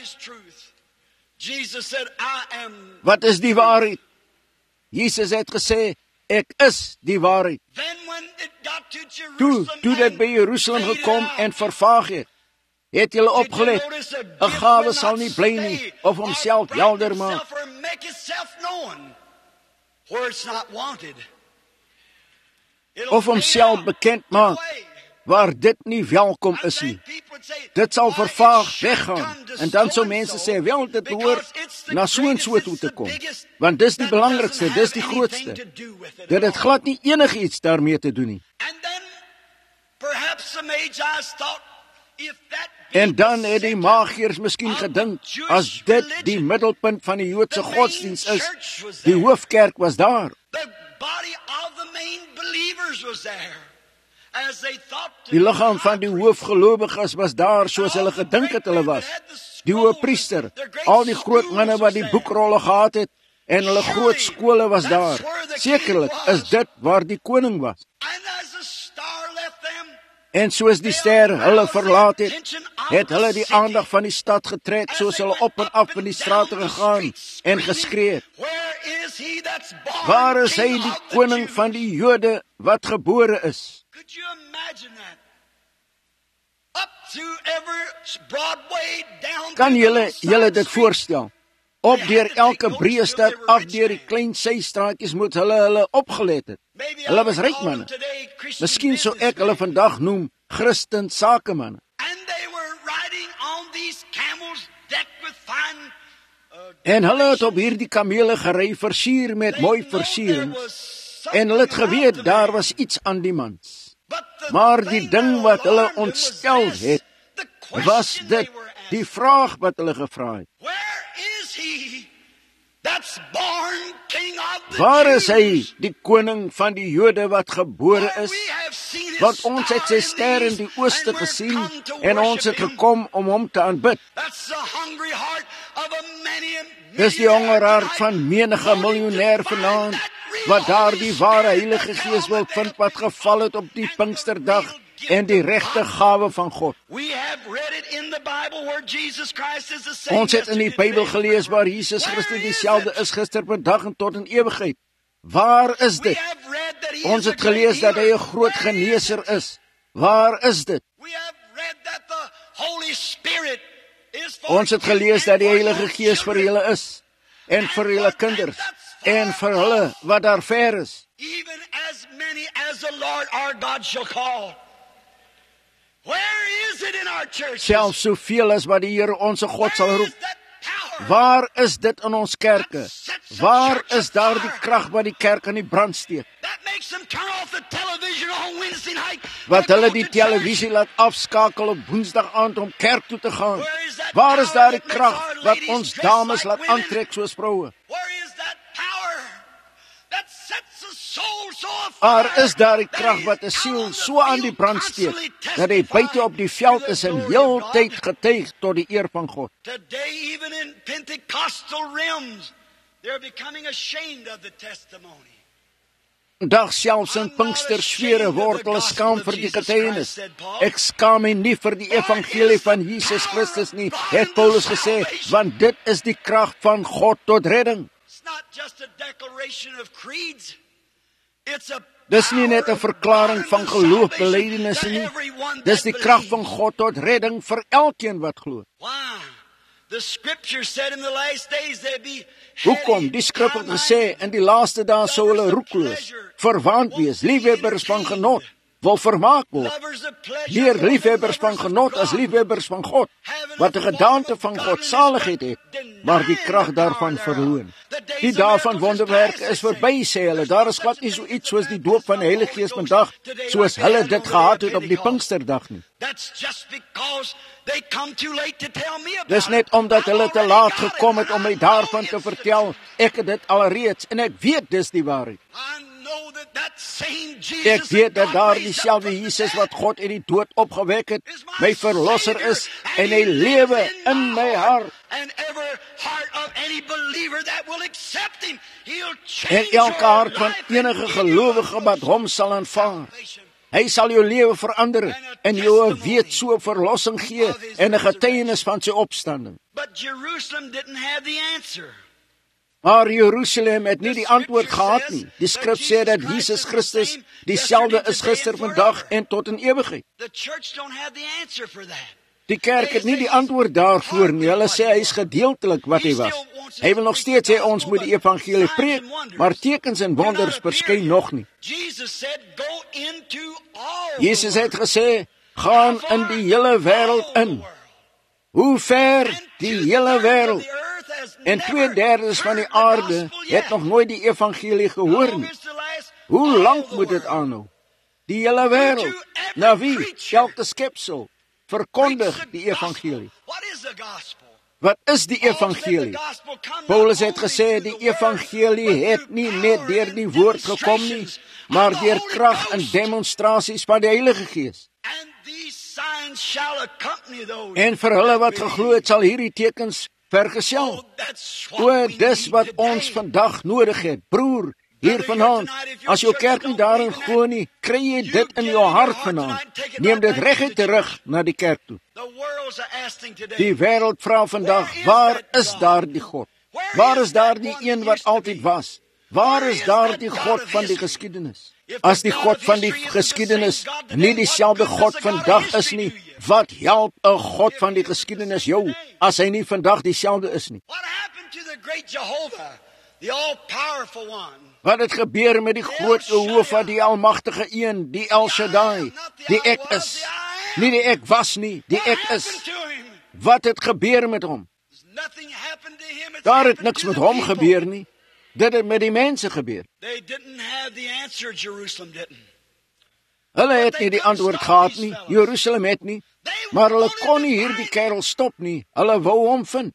Wat is die waarheid? Jesus het gesê, ek is die waarheid. Toe, toe dit by Jerusalem gekom en vervaag het, het julle opgelet, 'n gawe sal nie bly nie, of homself helder maak. Of homself bekend maak, waar dit nie welkom is nie. Dit sal vervaag, weggaan, en dan sou mense sê, wel, dit behoort na so en so toe te kom, want dis die belangrikste, dis die grootste. Dit het glad nie enigiets daarmee te doen nie. En dan het die magiërs miskien gedink, as dit die middelpunt van die Joodse godsdienst is, die hoofkerk was daar. Die liggaam van die hoofgelowiges was daar soos hulle gedink het hulle was. Die hoëpriester, al die groot manne wat die boekrolle gehad het, en hulle groot skole was daar. Sekerlik is dit waar die koning was. En soos die ster hulle verlaat het, het hulle die aandag van die stad getrek, soos hulle op en af in die strate gegaan en geskree het. Waar is hy, die koning van die Jode wat gebore is? Kan julle julle dit voorstel? Op deur elke breë stad, af deur die klein systraatjies moet hulle hulle opgelet het. Hulle was ryk manne. Miskien sou ek hulle vandag noem Christen sakemanne. En hulle het op hierdie kamele gery, versier met mooi versierings, en hulle het geweet daar was iets aan die mans. Maar die ding wat hulle ontstel het, was dit, die vraag wat hulle gevra het. Waar is hy, die koning van die Jode wat gebore is? Want ons het sy ster in die ooste gesien, en ons het gekom om hom te aanbid. Dis die hongerhart van menige miljonair vanaand, wat daar die ware Heilige Gees wil vind, wat geval het op die Pinksterdag, en die regte gawe van God. Ons het in die Bybel gelees waar Jesus Christus dieselfde is gister, vandag en tot in ewigheid. Waar is dit? Ons het gelees dat hy 'n groot geneeser is. Waar is dit? Ons het gelees dat die Heilige Gees vir julle is, en vir julle kinders, en vir hulle wat daar ver is. Selfs soveel as wat die Here onze God sal roep. Waar is dit in ons kerke? Waar is daar die krag wat die kerk aan die brand steek? Wat hulle die televisie laat afskakel op woensdag aand om kerk toe te gaan? Waar is daar die krag wat ons dames laat aantrek soos vroue? Waar is daar die krag wat 'n siel so aan die brand steek, dat hy buite op die veld is en heeltyd getuig tot die eer van God? Dag selfs in Pinkstersfere word hulle skaam vir die getuienis. Ek skaam my nie vir die evangelie van Jesus Christus nie, het Paulus gesê, want dit is die krag van God tot redding. Dis nie net 'n verklaring van geloofbelijdenisse nie. Dis die krag van God tot redding vir elkeen wat glo. Hoekom? Die skrif het gesê, in die laaste dae sou hulle roekeloos, verwaand wees, liefhebbers van genot, wil vermaak word. Meer liefhebbers van genot as liefhebbers van God, wat 'n gedaante van godsaligheid het, maar die krag daarvan verloon. Die dae van wonderwerke is verby, sê hulle. Daar is glad nie so iets soos die doop van die Heilige Gees vandag, soos hulle dit gehad het op die Pinksterdag nie. Dis net omdat hulle te laat gekom het om my daarvan te vertel. Ek het dit alreeds, en ek weet dis die waarheid. Ek weet dat daar dieselfde Jesus wat God uit die dood opgewek het, my verlosser is en hy lewe in my hart. En elke hart van enige gelowige wat hom sal aanvaar. Hy sal jou lewe verander en jou 'n weet so verlossing gee en 'n getuienis van sy opstanding. Maar Jerusalem het nie die antwoord gehad nie. Die skrif sê dat Jesus Christus dieselfde is gister, vandag en tot in ewigheid. Die kerk het nie die antwoord daarvoor nie. Hulle sê hy is gedeeltelik wat hy was. Hy wil nog steeds sê ons moet die evangelie preek, maar tekens en wonders verskyn nog nie. Jesus het gesê, gaan in die hele wêreld in. Hoe ver? Die hele wêreld. En twee derdes van die aarde het nog nooit die evangelie gehoor nie. Hoe lank moet dit aanhou? Die hele wêreld. Na wie? Elke skepsel. Verkondig die evangelie. Wat is die evangelie? Paulus het gesê, die evangelie het nie net deur die woord gekom nie, maar deur krag en demonstrasies van die Heilige Gees. En vir hulle wat geglo het, sal hierdie tekens vergesel. O, dis wat ons vandag nodig het, broer, hier vanaand. As jou kerk nie daarin glo nie, kry jy dit in jou hart vanaand. Neem dit reguit terug na die kerk toe. Die wêreld vra vandag, waar is daar die God? Waar is daar die een wat altyd was? Waar is daar die God van die geskiedenis? As die God van die geskiedenis nie dieselfde God vandag is nie, wat help 'n God van die geskiedenis jou, as hy nie vandag dieselfde is nie? Wat het gebeur met die groot Jehova, die almagtige een, die El Shaddai, die ek is, nie die ek was nie, die ek is. Wat het gebeur met hom? Daar het niks met hom gebeur nie. Dit het met die mense gebeur. Hulle het nie die antwoord gehad nie, Jerusalem het nie, maar hulle kon nie hierdie kerel stop nie, hulle wou hom vind.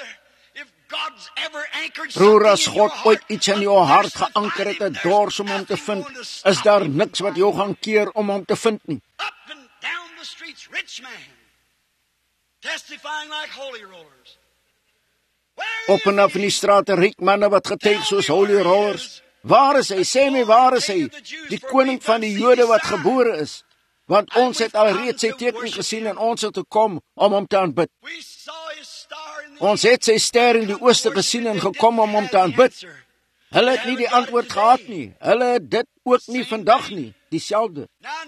Broer, as God ooit iets in jou hart geanker het, 'n dors om hom te vind, is daar niks wat jou gaan keer om hom te vind nie. Op en af in die strate ryk manne wat getuig soos holy rollers. Waar is hy? Sê my, waar is hy? Die koning van die Jode wat gebore is. Want ons het alreeds sy teken gesien en ons het gekom om hom te aanbid. Ons het sy ster in die ooste gesien en gekom om hom te aanbid. Hulle het nie die antwoord gehad nie. Hulle het dit ook nie vandag nie. Dieselfde.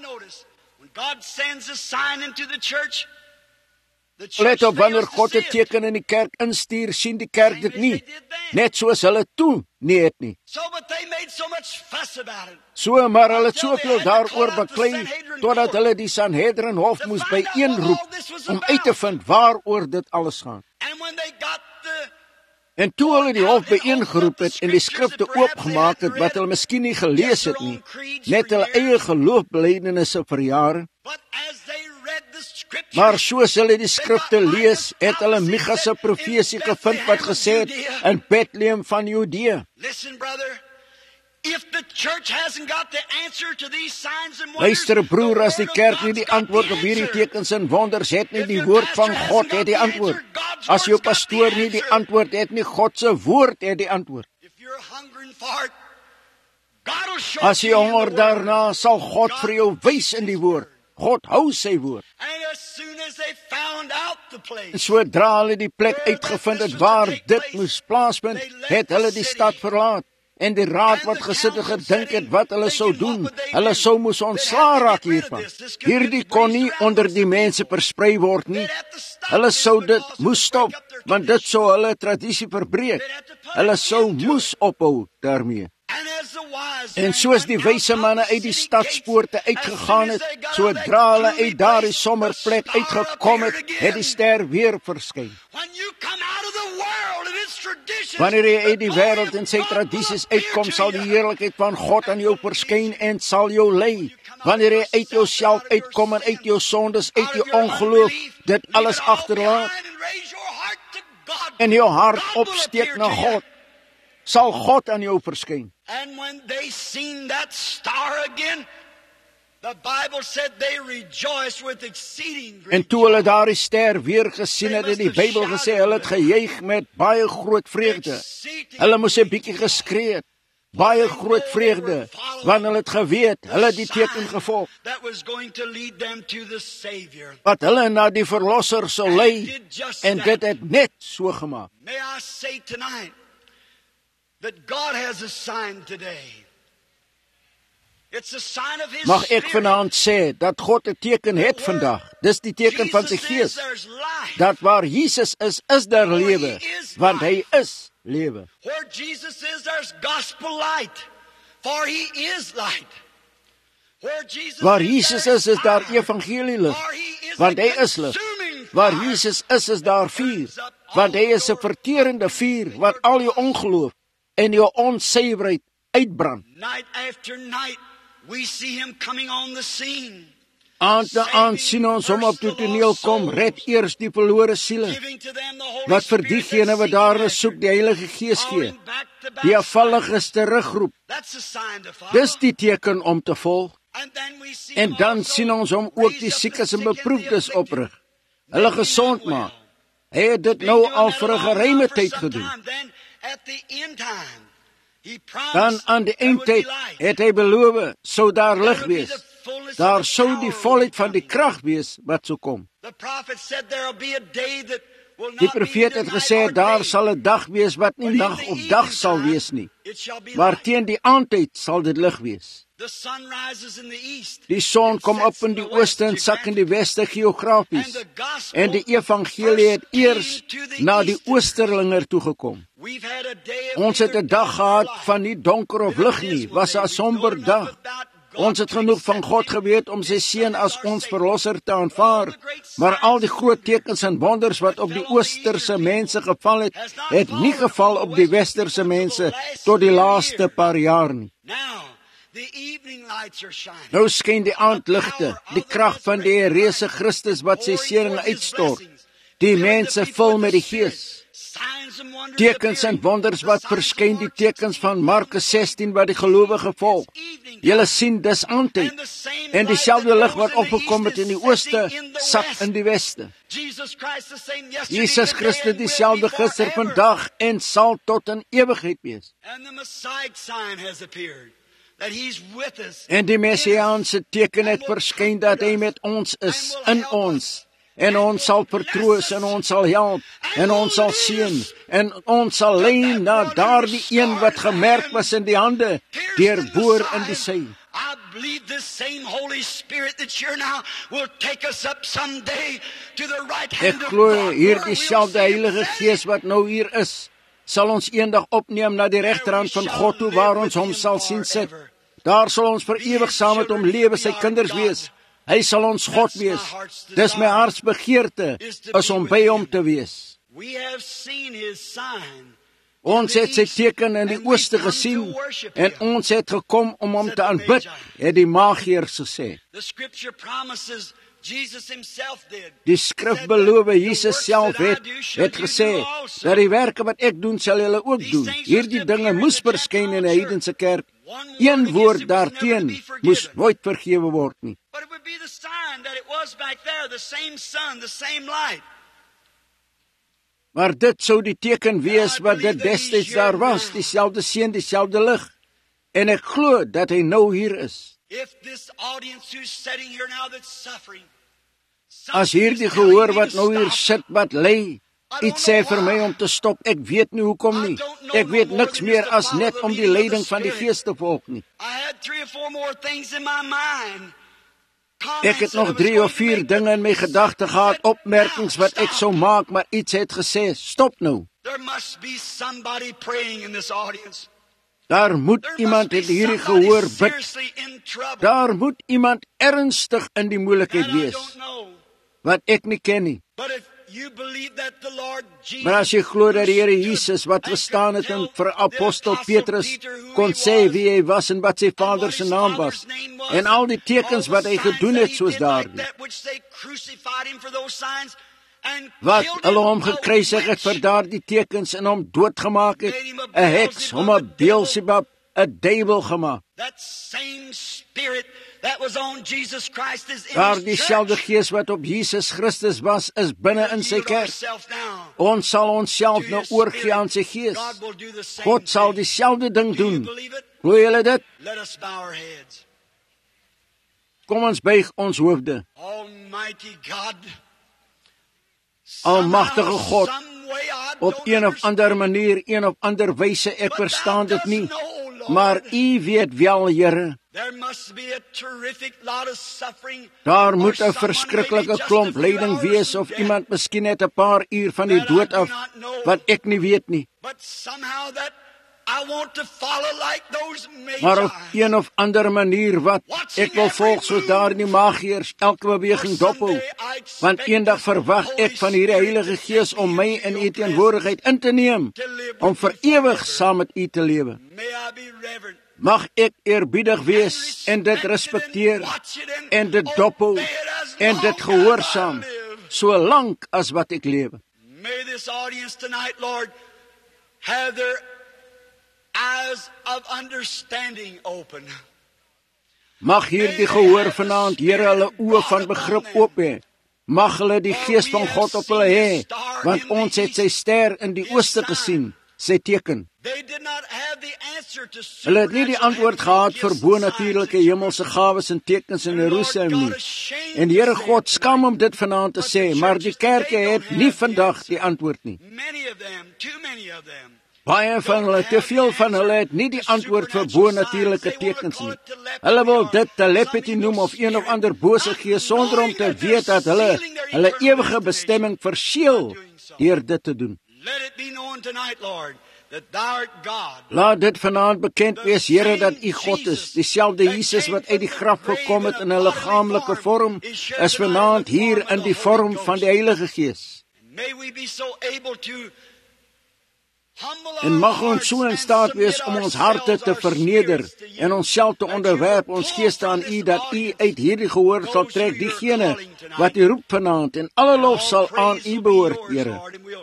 Let op, wanneer God 'n teken in die kerk instuur, sien die kerk dit nie. Net soos hulle toe nie het nie. So, maar hulle het soveel daaroor beklei, totdat hulle die Sanhedrin hof moes byeenroep, om uit te vind waaroor dit alles gaan. En toe hulle die hof bijeengeroep het en die skrifte oopgemaak het, wat hulle miskien nie gelees het nie, net hulle eie geloofbelijdenisse verjaar, maar soos hulle die skrifte lees, het hulle Micha se profesie gevind wat gesê het in Bethlehem van Judea. Luister broer, as die kerk nie die antwoord op hierdie tekens en wonders het nie, die woord van God het die antwoord. As jou pastoor nie die antwoord het nie, God se woord het die antwoord. As jy honger daarna, sal God vir jou wys in die woord. God hou sy woord. En sodra hulle die plek uitgevind het waar dit moes plaasvind, het hulle die stad verlaat. En die raad wat gesit het gedink het wat hulle sou doen, hulle sou moes ontslaa raak hiervan. Hierdie kon nie onder die mense versprei word nie. Hulle sou dit moes stop, want dit sou hulle tradisie verbreek. Hulle sou moes ophou daarmee. En soos die wyse manne uit die stadspoorte uitgegaan het, sodra hulle uit daardie sommerplek uitgekom het, het die ster weer verskyn. Wanneer jy uit die wêreld en sy tradisies uitkom, sal die heerlikheid van God aan jou verskyn en sal jou lei. Wanneer jy uit jouself uitkom en uit jou sondes, uit jou ongeloof, dit alles agterlaat en jou hart opsteek na God, sal God aan jou verskyn. And when they seen that star again, the Bible said they rejoiced with exceeding great En toe hulle daardie ster weer gesien het, het die Bybel gesê hulle het gejuig met baie groot vreugde. Hulle moes 'n bietjie geskree het. Baie groot vreugde, want hulle het geweet, hulle het die teken gevolg, wat hulle na die Verlosser sou lei, en dit het net so gemaak. May I say tonight that God has a sign today. It's a sign of His Mag ek Spirit. vanaand sê, dat God 'n teken het vandag, dis die teken van sy Gees, dat waar Jesus is, is daar lewe, want hy is lewe. Where Jesus is, there's gospel light, for He is light. Where Jesus Waar is, Jesus there is, is daar fire, evangelie lig, for He is want a hy is lig. consuming Waar fire. Jesus is, is daar vuur, want hy is 'n verterende vuur, wat al jou ongeloof en jou onsuiverheid uitbrand. Night after night, we see Him coming on the scene, Aand na aand sien ons hom op die toneel kom, red eers die verlore siele, giving to them the Holy wat vir Spirit diegene that wat seek daarna after, soek, die Heilige Gees gee, calling back the die backslider. afvalliges terugroep. That's a sign to follow. Dis die teken om te volg. And then we see En Him dan also sien ons hom ook die raise up the siekes en sick and the beproefdes afflicted, oprig, hulle making gesond them well. maak. Hy het dit Been nou doing al that vir 'n long now geruime for tyd some gedoen. time. Then at the end time, He promised Dan aan die there would be eindtyd light. het hy beloof, sou daar There lig would be wees. the fullness of Daar the sou die power volheid van die coming. krag wees wat sou kom. The prophet said there will be a day that will Die not be profeet neither het night gesê or daar day, sal 'n dag wees wat nie but in nag the of evening dag sal time, wees nie, it shall be maar light. teen die aandtyd sal dit lig wees. The sun rises in the east. Die son It kom sets op in in die the west ooste en sak in die weste And geografies. the gospel En die evangelie het first eers came to the na die eastern. oosterlinger toegekom. We've had a day of Ons het neither 'n dag dark gehad nor light. van nie donker of lig nie, was 'n somber dag. Ons het genoeg van God geweet om sy seun as ons verlosser te aanvaar, maar al die groot tekens en wonders wat op die oosterse mense geval het, het nie geval op die westerse mense tot die laaste paar jaar nie. Now, the evening lights are shining. Nou skyn die aandligte, die krag van die Here Christus wat sy seëning uitstort. Die mense vul met die Gees. Signs and wonders Tekens en appearing. wonders wat The signs verskyn, of die Mark tekens van Markus sestien wat die gelowige volg. Julle sien dis aandtyd. En dieselfde lig wat opgekom het in die ooste, sak in die weste. Jesus Christ the same yesterday, Jesus today, Christus and will dieselfde be gister, forever. vandag en sal tot in ewigheid wees. And the Messiah sign has appeared, that He's with us. En die Messiaanse teken het verskyn dat hy met ons is, in ons. En ons sal vertroos en ons sal help en ons sal seën en ons sal lei na daardie een wat gemerk was in die hande, deurboor in die sy. I believe this same Holy Spirit that's here now will take us up someday to the right hand Ek of glo God. hier where we'll dieselfde see Him Heilige face. Gees wat nou hier is, sal ons eendag opneem na die regterhand van God toe waar ons hom sal sien sit. Daar sal ons vir ewig saam met hom lewe, sy kinders wees. Hy sal ons God wees. Dis my hartsbegeerte, is om by hom te wees. We have seen His sign. Ons het sy teken in die ooste gesien en ons het gekom om hom te aanbid, het die Magiërs gesê. The scripture promises Jesus Himself did. Die skrif beloof, Jesus self het, het gesê, dat die werke wat ek doen, sal julle ook doen. Hierdie dinge moes verskyn in die heidense kerk. Een woord daarteen moes nooit vergewe word nie. But it would be the sign that it was back there, the same sun, the same light. Maar dit sou die teken wees wat dit destyds daar was, dieselfde seën, dieselfde lig. En ek glo dat hy nou hier is. If this audience who's sitting here now that's suffering, As hierdie gehoor wat nou hier sit, wat ly, iets sê vir my om te stop, ek weet nie hoekom nie. Ek weet niks meer as net om die leiding van die Gees te volg nie. I had three or four more things in my mind. Ek het nog drie of vier dinge in my gedagte gehad, opmerkings wat ek sou maak, maar iets het gesê, stop nou. There must be somebody praying in this audience. Daar moet There iemand must het be hierdie somebody gehoor bid. seriously in trouble. Daar moet iemand ernstig in die moeilikheid And I wees, don't know. wat ek nie ken nie. But if you believe that the Lord Jesus, Maar as jy glo dat die Here Jesus wat gestaan het en vir apostel Petrus kon sê wie hy was en wat sy vader se naam was, en al die tekens wat hy gedoen het soos daardie, wat hulle hom gekruisig het vir daardie tekens en hom doodgemaak het, 'n heks, hom 'n Beelzebub, 'n duiwel gemaak. Daar dieselfde gees wat op Jesus Christus was, is binne in sy kerk. Ons sal onsself nou oorgee aan sy gees. God sal dieselfde ding doen. Glo julle dit? Kom ons buig ons hoofde. Almagtige God, op een of ander manier, een of ander wyse, ek verstaan dit nie, maar U weet wel, Here, daar moet 'n verskriklike klomp lyding wees, of iemand miskien net 'n paar uur van die dood af, wat ek nie weet nie. Maar op een of ander manier wat, ek wil volg soos daardie magiërs elke beweging dophou, want eendag verwag ek van hierdie Heilige Gees om my in U teenwoordigheid in te neem, om vir ewig saam met U te lewe. Mag ek eerbiedig wees en dit respekteer en dit dophou en dit gehoorsaam, so lank as wat ek lewe. May this audience tonight, Lord, have their eyes of understanding open. Mag hierdie gehoor vanaand, Here, hulle oë van begrip oop hê. Mag hulle die Gees van God op hulle hê, want ons het sy ster in die ooste gesien, sy teken. Hulle het nie die antwoord gehad vir bonatuurlike hemelse gawes en tekens in Jerusalem nie. En Here God, skam om dit vanaand te sê, maar die kerke het nie vandag die antwoord nie. Baie van hulle, te veel van hulle het nie die antwoord vir bonatuurlike tekens nie. Hulle wil dit telepathy noem of een of ander bose gees, sonder om te weet dat hulle hulle ewige bestemming verseël deur dit te doen. Laat dit vanaand bekend wees, Here, dat U God is. Dieselfde Jesus wat uit die graf gekom het in 'n liggaamlike vorm, is vanaand hier in die vorm van die Heilige Gees. En mag ons so in staat wees om ons harte te verneder en onsself te onderwerp, ons geeste aan U, dat U uit hierdie gehoor sal trek diegene wat U roep vanaand, en alle lof sal aan U behoort, Here.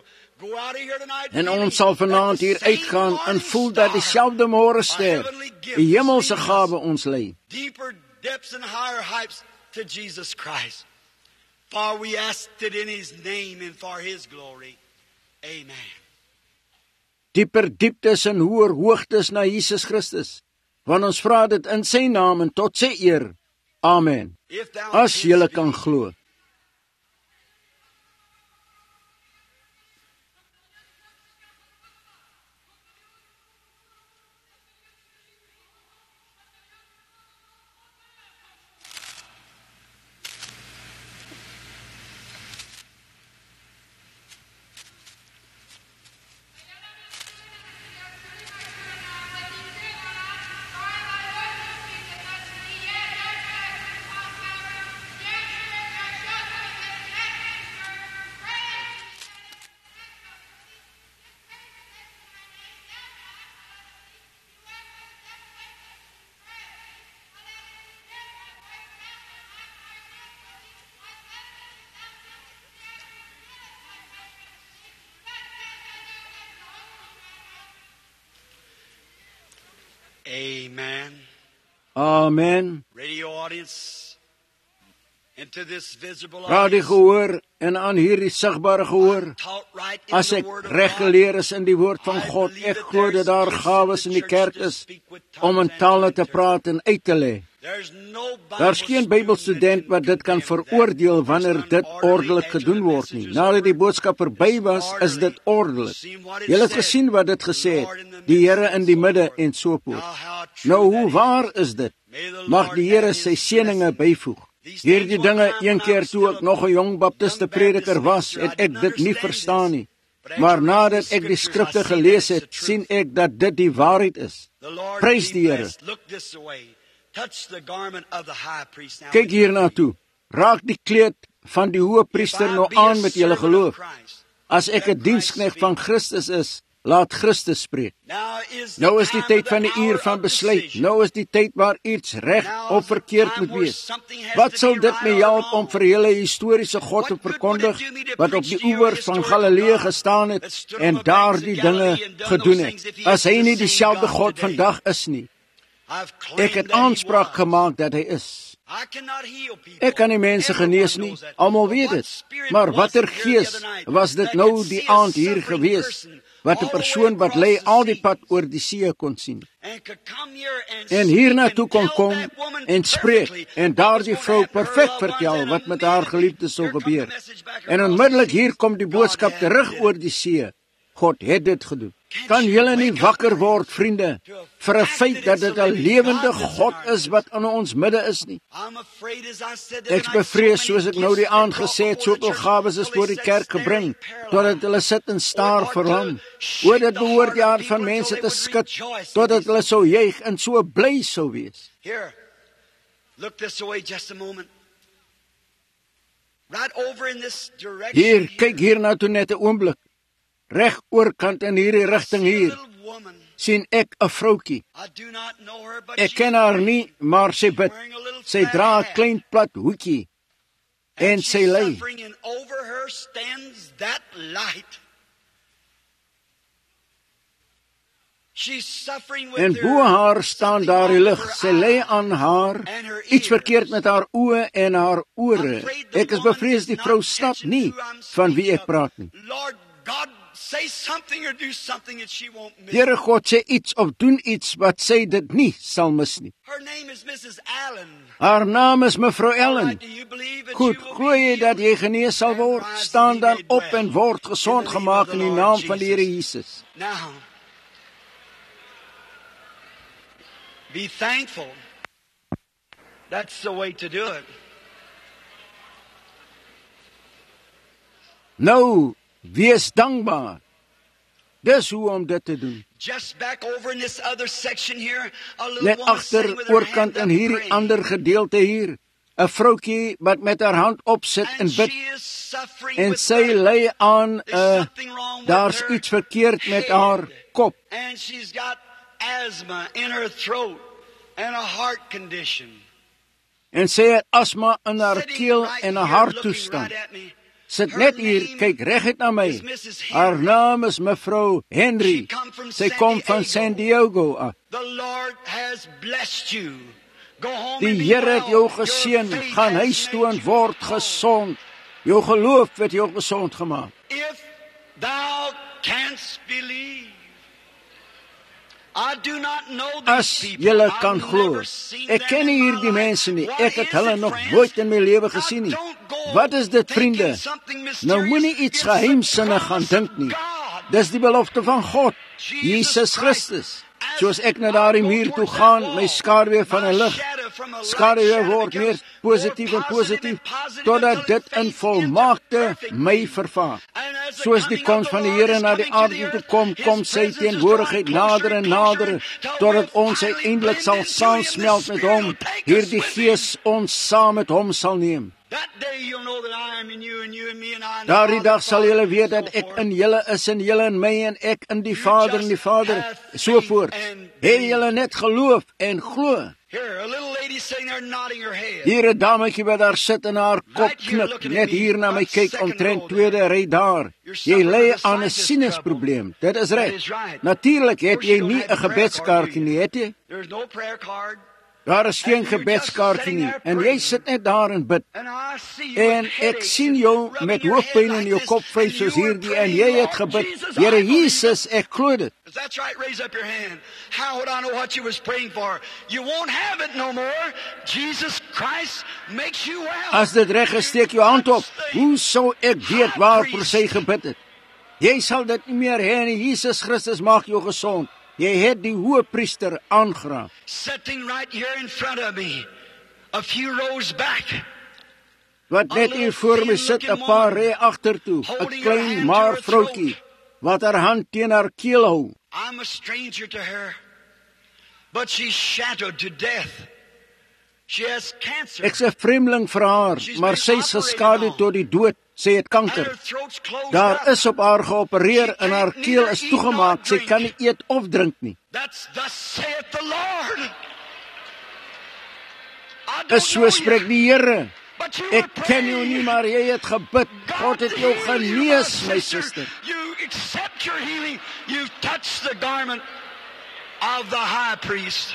En ons sal vanaand hier uitgaan en voel dat dieselfde môrester, die hemelse gawe ons lei. Deeper depths and higher heights to Jesus Christ. For we asked it in His name and for His glory. Amen. Dieper dieptes en hoër hoogtes na Jesus Christus, want ons vra dit in sy naam en tot sy eer. Amen. As julle kan glo. Amen. Amen. Radio audience, into this visible Radio gehoor en aan hierdie sigbare gehoor. As ek reg geleer is in die woord van God, ek glo dat daar gawes in die kerk is om in tale te praat en uit te lê. Daar's geen Bybelstudent wat dit kan veroordeel wanneer dit ordelik gedoen word nie. Nadat die boodskap verby was, is dit ordelik. Julle het gesien wat dit gesê het, die Here in die midde en so voort. Nou, hoe waar is dit? Mag die Here sy seëninge byvoeg. Hierdie dinge, een keer toe ek nog 'n jong baptiste prediker was, het ek dit nie verstaan nie. Maar nadat ek die skrifte gelees het, sien ek dat dit die waarheid is. Prys die Here. Kyk hierna toe. Raak die kleed van die hoëpriester nou aan met julle geloof. As ek 'n diensknegt van Christus is, Laat Christus spreek. Nou is die tyd van die uur van besluit. Nou is die tyd waar iets reg of verkeerd moet wees. Wat sal dit my help om vir julle historiese God te verkondig, wat op die oewers van Galilea gestaan het en daar die dinge gedoen het, as hy nie dieselfde God vandag is nie? Ek het aanspraak gemaak dat hy is. Ek kan die mense genees nie, almal weet dit. Maar watter gees was dit nou die aand hier gewees, wat 'n persoon wat lê al die pad oor die see kon sien, en hiernatoe kon kom en spreek, en daardie vrou perfek vertel wat met haar geliefde sou gebeur. En onmiddellik hier kom die boodskap terug oor die see. God het dit gedoen. Kan julle nie wakker word, vriende, vir 'n feit dat dit 'n lewende God is wat in ons midde is nie? Ek bevrees, soos ek nou die aand gesê het, soveel gawes is voor die kerk gebring, totdat hulle sit en staar verlam. O, dit behoort die hart van mense te skud, totdat hulle sou juig en so bly sou wees. Here, look this way just a moment. Right over in this direction. Hier, kyk hier na toe net 'n oomblik. Reg oorkant in hierdie rigting hier, sien ek 'n vroutjie. Ek ken haar nie, maar sy bid. Sy dra 'n klein plat hoedjie en sy lê. En bo haar staan daar die lig. Sy lê aan haar, iets verkeerd met haar oë en haar ore. Ek is bevrees die vrou snap nie van wie ek praat nie. Here God, sê iets of doen iets wat sy dit nie sal mis nie. Haar naam is mevrou Ellen. Goed, glo jy dat jy genees sal word? Staan dan op en word gesond gemaak in die naam van die Here Jesus. Now, be thankful. That's the way to do it. Nou, wees dankbaar. Dis hoe om dit te doen. Just back over in this other section here, a little Net woman agter sitting with her oorkant hand in up hierdie praying. ander gedeelte hier, 'n vroutjie wat met haar hand opsit en And bid, she is suffering en with sy her- lê aan There's 'n something wrong with daar's her iets verkeerd met head. haar kop. And she's got asthma in her throat and a heart condition. En sy het asma in haar Sitting keel right en 'n here, harttoestand. looking right at me. Sit Her net hier, name kyk reguit na my. is Missus Haar Henry. naam is mevrou Henry. She come from Sy San kom van Diego. San Diego af. The Lord has blessed you. Go home Die and be Here well. het jou Your geseën. faith Gaan has huis toe made en you word whole. gesond. Jou geloof het jou gesond gemaak. If thou canst believe. I do not know these As people. julle I've kan glo. never seen Ek them ken nie in my hierdie life. mense nie. What Ek het is hulle it, nog friends? nooit in my lewe Now, gesien nie. don't go Wat is dit, thinking vriende? something mysterious. Nou moenie iets It's the geheimsinnig gaan promise dink of nie. God. Dis die belofte van God, Jesus Christus. Soos ek na daardie muur toe gaan, my skaduwee van 'n lig, skaduwee word meer positief en positief, totdat dit in volmaakte my vervaar. Soos die koms van die Here na die aarde toe kom, kom sy teenwoordigheid nader en nader, totdat ons uiteindelik sal saamsmelt met hom, hierdie Gees ons saam met hom sal neem. Daardie dag sal julle weet dat ek in julle is en julle in my en ek in die Vader en die Vader, so voort. Hê julle net geloof en glo. Hier 'n dametjie wat daar sit en haar kop knik, net hier na my kyk, omtrent tweede ry daar. Jy ly aan 'n sinusprobleem. Dit is reg. Natuurlik het jy nie 'n gebedskaartjie nie, het jy? Daar is geen gebedskaartjie nie, en jy sit net daar en bid. En ek sien jou met hoofpyn in jou kop vryf soos hierdie, en jy het gebid, Here Jesus, ek glo dit. That's right, raise up your hand. How would I know what you was praying for? You won't have it no more. Jesus Christ makes you well. As dit reg is, steek jou hand op. Hoe sou ek weet waarvoor sy gebid het? Jy sal dit nie meer hê nie. Jesus Christus maak jou gesond. Jy het die hoëpriester aangeraak. Sitting right here in front of me, a few rows back. Wat net hier voor my sit, 'n paar ry agtertoe, 'n klein maar vroutjie wat haar hand teen haar keel hou. I'm a stranger to her, but she's shattered to death. She has cancer. Ek's 'n vreemdeling vir haar, maar sy is geskadu tot die dood. Sy het kanker. Daar is op haar geopereer en haar keel is toegemaak. Sy kan nie eet of drink nie. Dis so spreek die Here. Ek ken jou nie, maar jy het gebid. God het jou genees, my suster. You accept your healing. You've touched the garment of the high priest.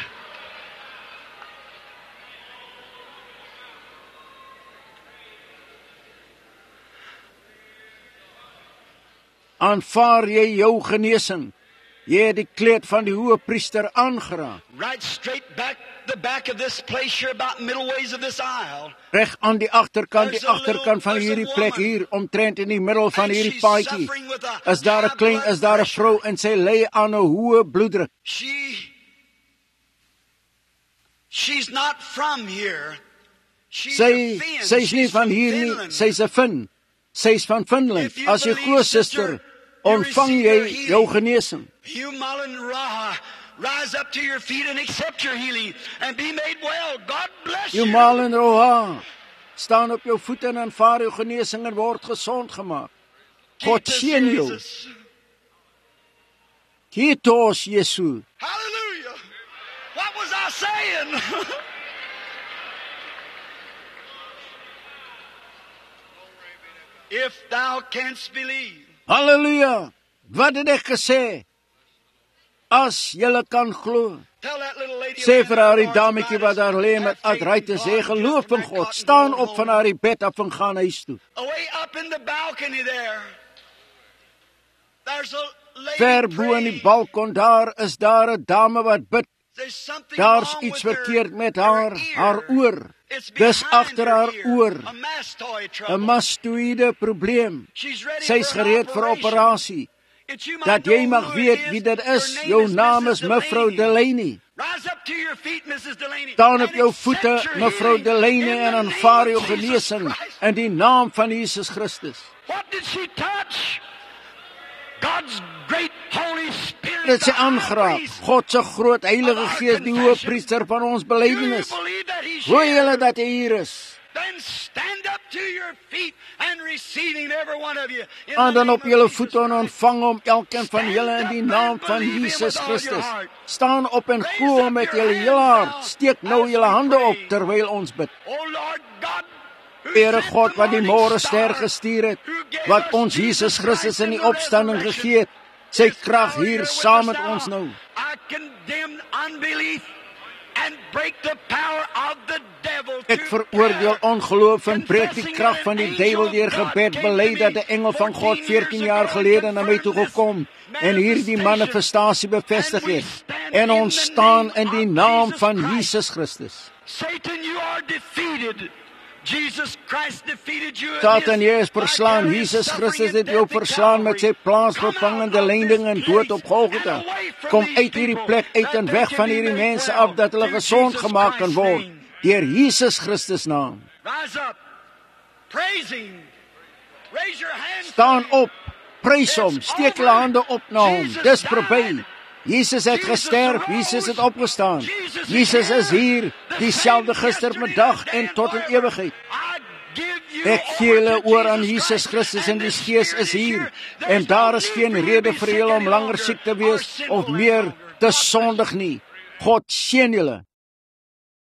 Aanvaar jy jou genesing. Jy het die kleed van die hoë priester aangeraak. Right straight back the back of this place here about middle ways of this aisle. Reg aan die agterkant, die agterkant van hierdie plek hier, omtrent in die middel van hierdie paadjie. Is daar 'n klein, is daar 'n vrou en sy ly aan 'n hoë bloeddruk. She She's not from here. She's Sy sy's nie van hier nie, sy's 'n Fin. Sy's van Finland. As jy glo, suster, ontvang jy jou genesing. You Malin Raha, rise up to your feet and accept your healing and be made well. God bless you. Jy Malin Roha, staan op jou voete en aanvaar jou genesing en word gesond gemaak. God seën jou. Kiitos Jesu. Hallelujah. What was I saying? If thou canst believe. Halleluja. Wat het ek gesê? As julle kan glo. Sê vir haar die dametjie wat daar lê met artritis, sê geloof in God. Staan op van haar bed af en gaan huis toe. Away up in the balcony there. There's a lady Ver bo in die balkon daar is daar 'n dame wat bid. Daar's iets verkeerd met haar, haar oor. Dis agter haar oor. 'n mastoïde probleem. Sy's gereed vir operasie. Dat jy mag weet wie dit is. Jou naam is mevrou Delaney. Staan op jou voete, mevrou Delaney, en aanvaar jou genesing in die naam van Jesus Christus. Dit sy aangeraak. God se groot heilige gees, die hoëpriester van ons belydenis. Hoor julle dat hy hier is? En dan op julle voete en ontvang hom, elkeen van julle, in die naam van Jesus Christus. Staan op en glo met julle hele hart. Steek nou julle hande op terwyl ons bid. Here God, wat die môre ster gestuur het, wat ons Jesus Christus in die opstanding gegee het, sy krag hier saam met ons nou. Ek veroordeel ongeloof en breek die krag van die duiwel deur gebed, bely dat 'n engel van God veertien jaar gelede na my toe gekom en hierdie manifestasie bevestig het. En ons staan in die naam van Jesus Christus. Satan, you are defeated. Jesus Christ defeated you. Satan, jy is verslaan. Jesus Christus het jou verslaan met sy plaansvervangende lyding en dood op Golgotha. Kom uit hierdie plek uit en weg van hierdie mense af, dat hulle gesond gemaak kan word deur Jesus Christus naam. Staan op, prys hom, steek julle hande op na hom. Dis verby. Jesus het gesterf, Jesus het opgestaan. Jesus is hier, dieselfde gister, vandag en tot in ewigheid. Ek gee julle oor aan Jesus Christus en die Gees is hier. En daar is geen rede vir julle om langer siek te wees of meer te sondig nie. God seën julle.